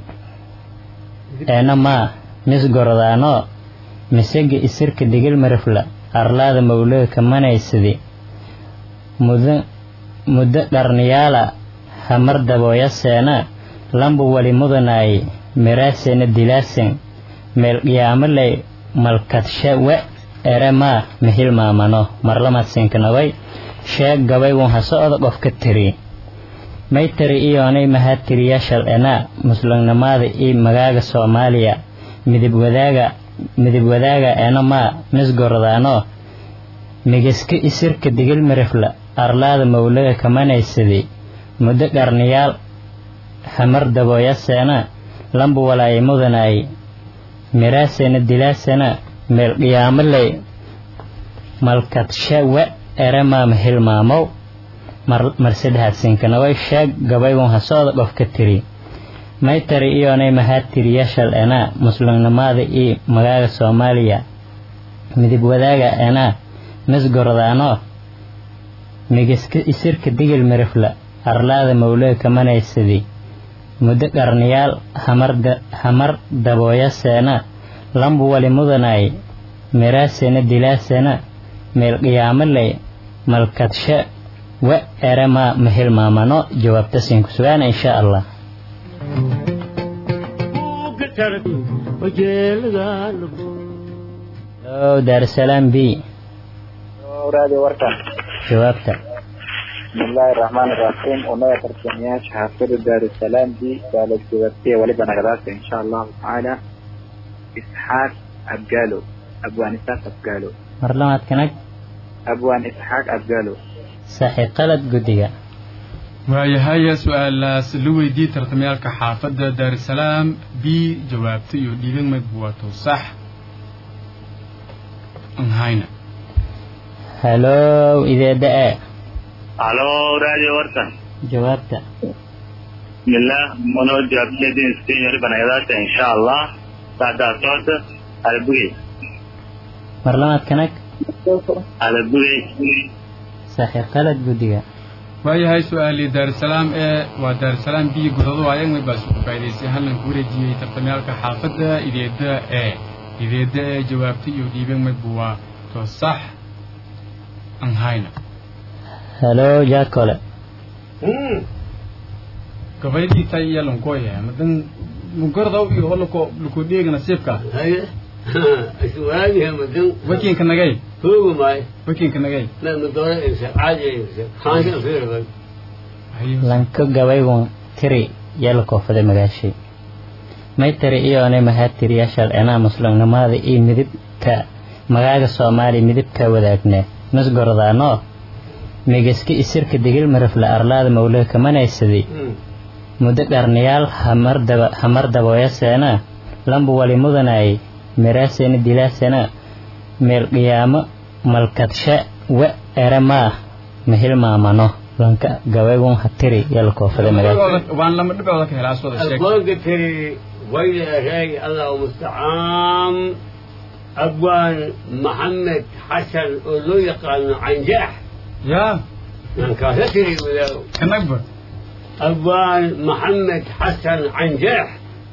eena maa misgordaano misega isirka digil marifla arlaada mawlaga kamanaysadi muddo muddo dharniyaala hamar dabooyaseena lambu wali mudanaay miraasena dilaasen meel qiyaamaley malkadshe we eremaa mihil maamano marlamadsinkanabay sheeg gabaygun ha socda qof ka tiri may tari iyoonay mahaatiriyaashal enaa muslimnimada i magaaga soomaaliya midib wadaaga midib wadaaga eena maa misgordaano migiska isirka digil marifla arlaada mawlaga kamanaysadi muddo qarniyaal hamar dabooyaseena lambu walaaye mudanaay miraasena dilaasena meel qiyaamaley malkadshe we eremaa mahil maamow mar saddexaad sinkanaway sheeg gabaygun ha socda qof ka tiri may tari iyoonay mahaatiriyaashal enaa muslimnimada i magaaga soomaaliya midib wadaaga enaa misgordaano migiska isirka digil marifla arlaada mawlaga kamanaysadi muddo qarniyaal hamarda hamar dabooyaseena lambu wali mudanaay miraasena dilaasena meel qiyaamaley malkadshe we eremaa mahil maamano jawaabta siinku sugaana insha allah o daarusalaam b radio wartan jawaabta bismillahi raxmaani raxiim unaga tartamayaasha xaafada daarusalaam b saala jawaabtay waliba nagadaasa insha allahu tacaala isxaaq abgaalo abwaan isxaaq abgaalo marlamaad kanag abwaan isxaaq abgaalo saxi qalad guddiga waayahay su-aalaas la weydiiyey tartamayaalka xaafadda daarusalaam b jawaabta iyo dhiiban magbuwato sax anhayna halo ideeda e halo radio wartan jawaabta bismillah mono jawaabteedin senior banayadaasha insha allah saada soota albugey marlamaad kanag albugey saxi qalad guddiga waayahay su-aalii daarusalaam ee waa daarusalaam b godado ayag may baa suku faa'idaysay hallan ku wareejiyey tartamayaalka xaafadda ideeda ee ideeda ee jawaabta iyo dhiiban magbuwaa to sax anhayna halo jakole gabaydii tay iyo lankoya madan mugordaw iyo holko luku dheega nasiibka سؤالي هم دون وكين كنغاي هو ماي وكين كنغاي لا مدورة إنسان عادي إنسان خانش أفير بس lanka gabaygun tiri yalko fade magaashi may tiri iyo anay mahaatiriyaashal anaa muslimnimada iyo midibka magaaga Soomaali midibka wadaagne nas gordaano meegaski isirka digil marafla arlaada mawlaa kamanaysadii muddo dharniyaal hamardaba hamardaba yaasana lambu wali mudanay miraasena dilaasana meel qiyaamo malkadsha wa erama mahil maamano lanka gabaygun hatiri yalko fade magaashi waan lama dhibcooda ka helaa soo sheeg أقول تري ويل راي الله مستعان أبوان محمد حسن أولوي قال عنجاح يا من كاثتري ولا كنكبر أبوان محمد حسن عنجاح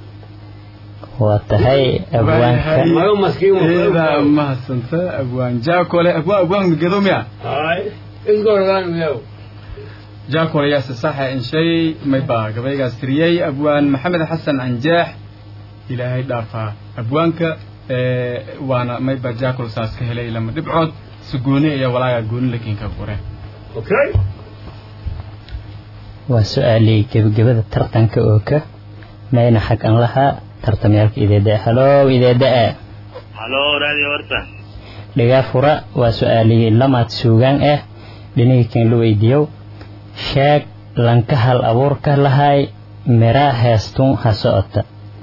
واتهي أبوانك ما يوم مسكين إذا ما سنت أبوان جاكو لا أبوان أبوان قدوم يا هاي إذكر كان يو جاكو يا صح إن شيء ما يبقى قبل جاستريي أبوان محمد حسن عنجاح إلى هاي دافع أبوانك اه وأنا ما يبقى جاكو ساس كهلي لما تبعد سجوني يا ولا يقول لك إنك بوره أوكي وسؤالي كيف جبت ترتنك أوكا ما ينحك أن لها ترتميالك إذا دا هلو إذا دا halo radio warta لغا فرا وسؤالي لما تسوغان إيه لنيكين لو إيديو شاك لانكهال أبورك لهاي مرا هاستون هسوأتا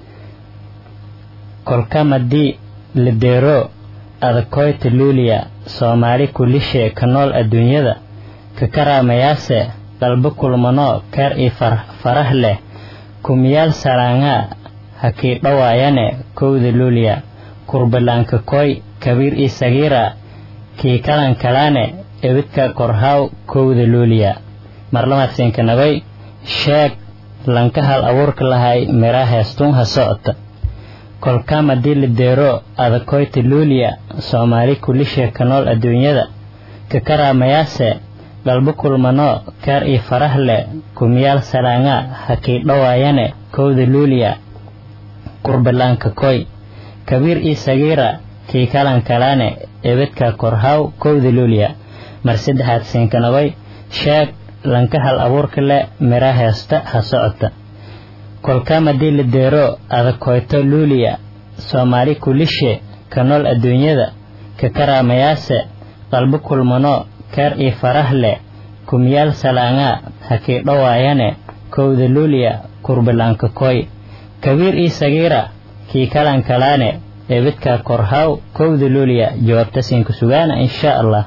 كل كما دي لديرو أذكويت لوليا سومالي كل شيء كنول الدنيا دا ككرا مياسة قلبكل منو كار إي فرح له كميال سرانغا هكي رواياني كود لوليا كربلانك كوي كبير إي صغيرة كي كلان كلاني إبتكا كرهاو كود لوليا مرلمات سينك نبي شاك لانكهال أورك لهاي مرا هاستون هسوأتا كل كما دي لديرو أذكويت لوليا سومالي كل شيء كنول الدنيا دا ككرا مياسة قلبكل منو كار إي فرح له كميال سرانغا هكي رواياني كود لوليا كربلانك كوي كبير إي صغيرة كي كلان كلاني إبتكا كرهاو كود لوليا مرسد هات سينك نبي شاك لانكهال أبورك له مرا هاستا هسوأتا كل كما دي لديرو أذكويتو لوليا سومالي كل شيء كنول الدنيا دا ككرا مياسة قلبكل منو كار إي فرح له كميال سلانغا هكي رواياني كود لوليا كربلانك كوي كبير إي صغيرة كي كلان كلاني إبتكا كرهاو كود لوليا جواب تسين كسوغانا إن شاء الله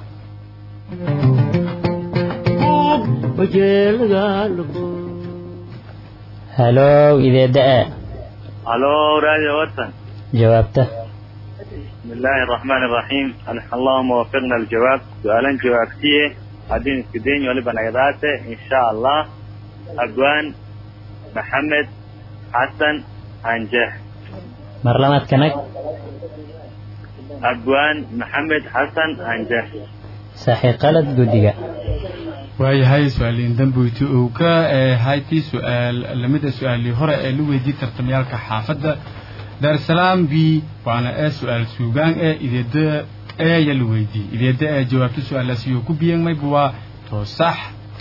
هلو إذا دعا halo radio warta جوابته بسم الله الرحمن الرحيم اللهم وفقنا الجواب سؤالا جوابتيه عدين اسكدين ولي بنقداته إن شاء الله أبوان محمد حسن عنجاح مرلمات كنك أبوان محمد حسن عنجاح صحيح قلت قدقة waayahay su-aaliin damboyti uu ka haytii su-aal lamida su-aalii hore ee la weydiiyey tartamyaalka xaafadda daarsalaam b waana ee su-aal suugaan ee ideeda ee ya la weydiiyey ideeda ee jawaabta su-aalaasi iyo ku biyan mayba waa toosax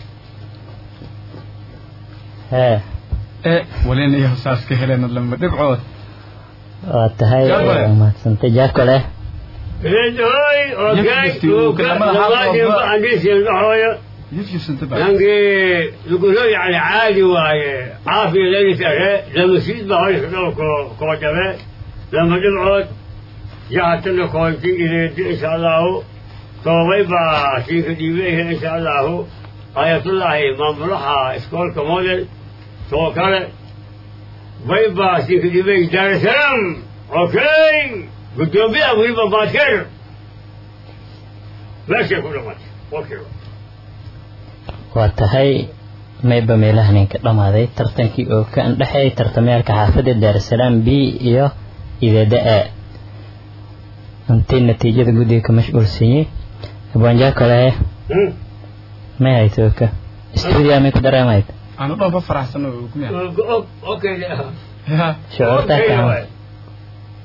ها ee walina iyo saas ka heleen lama dhibcood واتهاي ما تسنت جاكو له هاي أوكي لما عندي سير هاي يفشل سنتبع لانكي يقولوا يعني عادي واي عافية ليلة ترى لما سيد بهاي خلوا كو كو جبه لما نبعد جاتنا كونتي إلى إن شاء الله توبي با شيء كديبه إن شاء الله آية الله مملحة إسكول كمودل توكل ويبا شيء كديبه دار السلام أوكي قدام بيا ويبا باكر لا شيء كله مات أوكي واتهاي mayba meelahan ka dhamaaday tartankii oo ka dhaxay tartamayaalka xaafadda Daarsalaam B iyo Ideeda A intii natiijada gudiga ka mashquulsiiyay abanja kale ma hayso ka studio ma ku dareemayd أنا ضرب فرح سنة وكمية أوكي ها شعورتك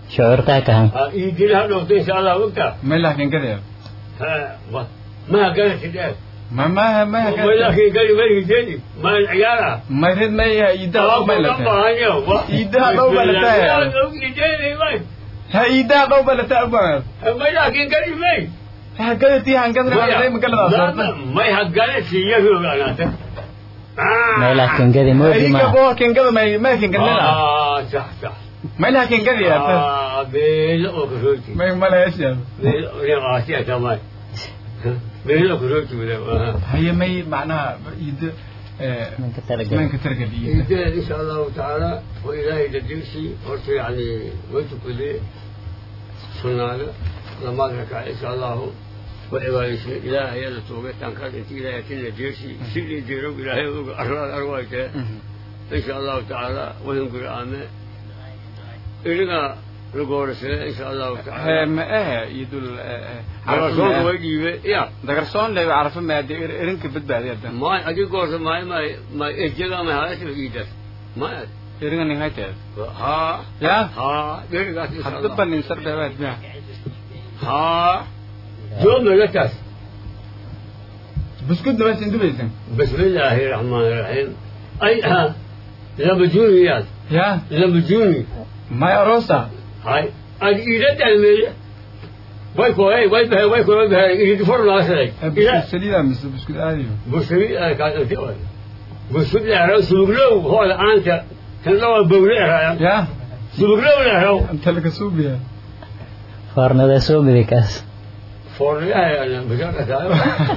شعورتها كهان يجي لها نقطة إن شاء الله وقتها ما لكن كذا ها ما قالت كده ما ما ما ما لكن قال ما يجي ما العيالة ما يريد ما يدها ما لها يدها ما ما لها ها يدها ما لها أبغى ما لكن قال ما ها قالت هي عن قدر على زي ما قال لا ما هي قالت هي هو قالت ما لكن كذا مو هي ما كبوه كان قال ما ما كان قال لا آه صح صح ما لها كان قال يا آه بيلو كروتي ما ما لها إيش بيلو يا عاشية كمان بيلو كروتي ولا هي ما معناها يد من كتر من كتر قليل يدير إن شاء الله تعالى وإلهي تدرسي ورسي يعني وتكلي صنالة لما ذلك إن شاء الله وإلهي إلهي يلا توقيت أنكاد أنت إلهي كنا ديرسي سيري ديرو إلهي أرواح أرواحك إن شاء الله تعالى وهم قرآن إلغا رغورسنا إن شاء الله تعالى ما إيه يدل عرفون ويجي يا دكرسون اللي يعرف ما إرنك بدأ هذا ما أجي قرص ما ما ما إجلا ما هذا شيء يدرس ما إرنك نهايته ها يا ها إرنك إن شاء الله حتى بنصير ده بعد ها جو ملتاس بسكوت ده بس عنده بيتين بسم الله الرحمن الرحيم أي ها لبجوني يا يا لبجوني ما يروسا هاي أجي تعمل واي كوي واي به واي كوي به يدفر ناسك بسكوت سليلة مس بسكوت عادي بسكوت كان تقول بسكوت له سوغلو هو أنت كان له بوليه يا سوغلو له أنت لك سوبيا فارنا ده سوبي ذيكاس فوري أنا بجاك تعال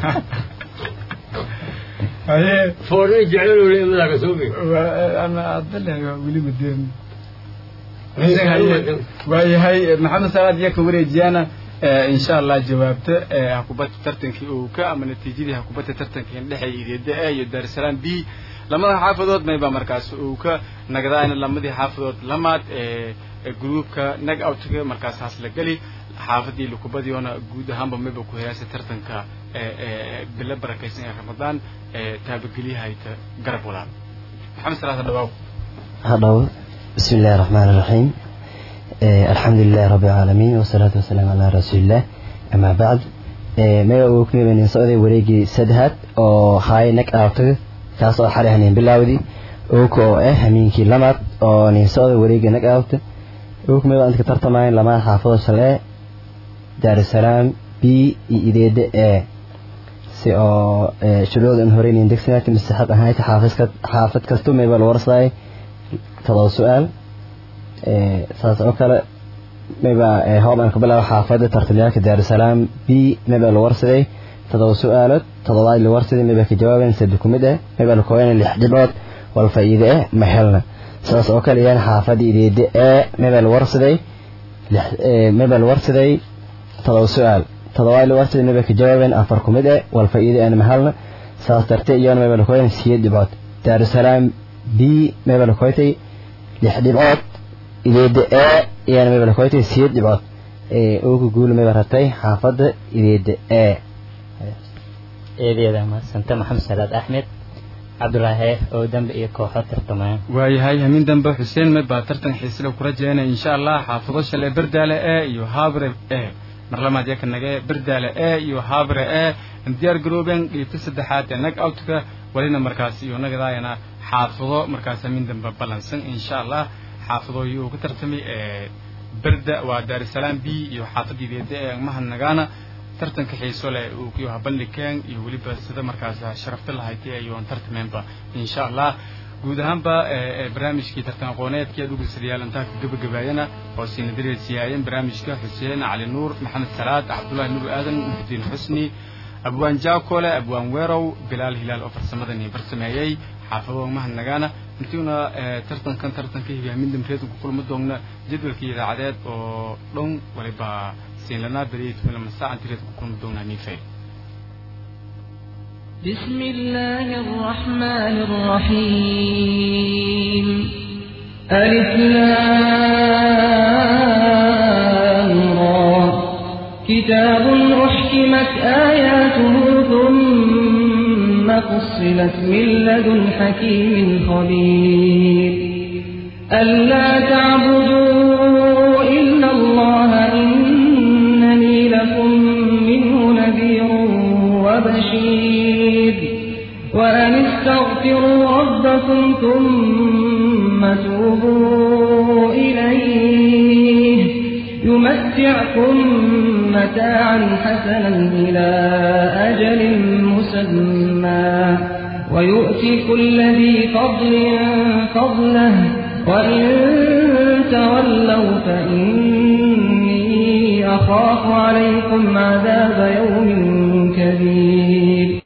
هاي فوري جعلوا لي ملاك سوبي أنا أدلها ولي مدين waayo hay maxamed salaad iyo ka wareejiyana insha Allah jawaabta hakubada tartankii uu ka ama natiijadii hakubada tartankii dhexeeyay iyo Dar es Salaam B lamada xaafadood mayba markaas uu ka nagadaayna lamadii xaafadood lamaad ee groupka nag outga markaas haas la gali xaafadii lukubadiyoona guud ahaanba mayba ku helaysa tartanka ee bila barakaysan ee Ramadaan ee taabageliyaha garab walaal maxamed salaad dhawaw هذا بسم الله الرحمن الرحيم آه الحمد لله رب العالمين والصلاة والسلام على رسول الله أما بعد آه ما يوكني من يسأل وريجي سدهات أو هاي نك أعطى كاسو حريه هنين باللاودي أوكو إيه همين كي لمر أو نيسأل وريجي نك أعطى أوك ما أنت كترت معي لما حافظ صلاة دار السلام بي إيديد آه سي أو آه شروط إنهورين عندك سنة مسحات هاي حافظ كت حافظ كستو ما بالورصاي تضع سؤال ساس أوكلا مبا هو من قبل حافظة ترتلياك دار السلام بي مبا الورسدي تضع سؤالات تضع الورسدي مبا كجواب سدكم ده مبا الكوين اللي حدبات والفائدة محلنا ساس أوكلا يعني حافظي دي دي مبا الورسدي مبا الورسدي تضع سؤال تضع الورسدي مبا كجواب أفركم ده والفائدة أنا محلنا ساس ترتي يعني مبا الكوين سيد دبات دار السلام بي مبا الكويتي لحدبات إذا دقاء يعني مبا الكويتي سيد دبات أوكو قول مبا رتي حافظ إذا دقاء إيه ده ما سنت محمد سلاد أحمد عبد الله أو دم بإيه كوحة ترتمان واي هاي همين دم بحسين مبا ترتن حيسلو كرجينا إن شاء الله حافظش اللي بردالة إيه يوهابر إيه مرلما ديك النجاة بردالة إيه يوهابر إيه انديار جروبين يتصد حاتي نك أوتك ولينا مركاسي ونقضاينا حافظه مركز من دم ببلانسن إن شاء الله حافظه يو كترتمي برد ودار السلام بي يو حافظ يدي مه النجانا ترتن كحيسوله وكيو هبل كان يولي بس هذا مركز شرفت الله هاي يو ترتمين با إن شاء الله جودهم با برامج كي ترتن قناة كي دوق السريال انتاك جب جباينا وسين دري سياين برامج كه حسين علي نور محمد سلاد عبد الله نور آدم مهدين حسني أبوان جاكولا أبوان ويرو بلال هلال أوفر سمدني برسمايي حافظوا مه النجانا نتيونا ترتن كان ترتن فيه من دم فيتو كل مدونا جدول كي العادات أو لون ولا با سين لنا بريت من المساء تريت كل مدونا ميفي بسم الله الرحمن الرحيم ألف لام را كتاب أحكمت آياته ثم فصلت من لدن حكيم خبير ألا تعبدوا إلا ثم توبوا إليه يمتعكم متاعا حسنا إلى أجل مسمى ويؤتي كل ذي فضل فضله وإن تولوا فإني أخاف عليكم عذاب يوم كبير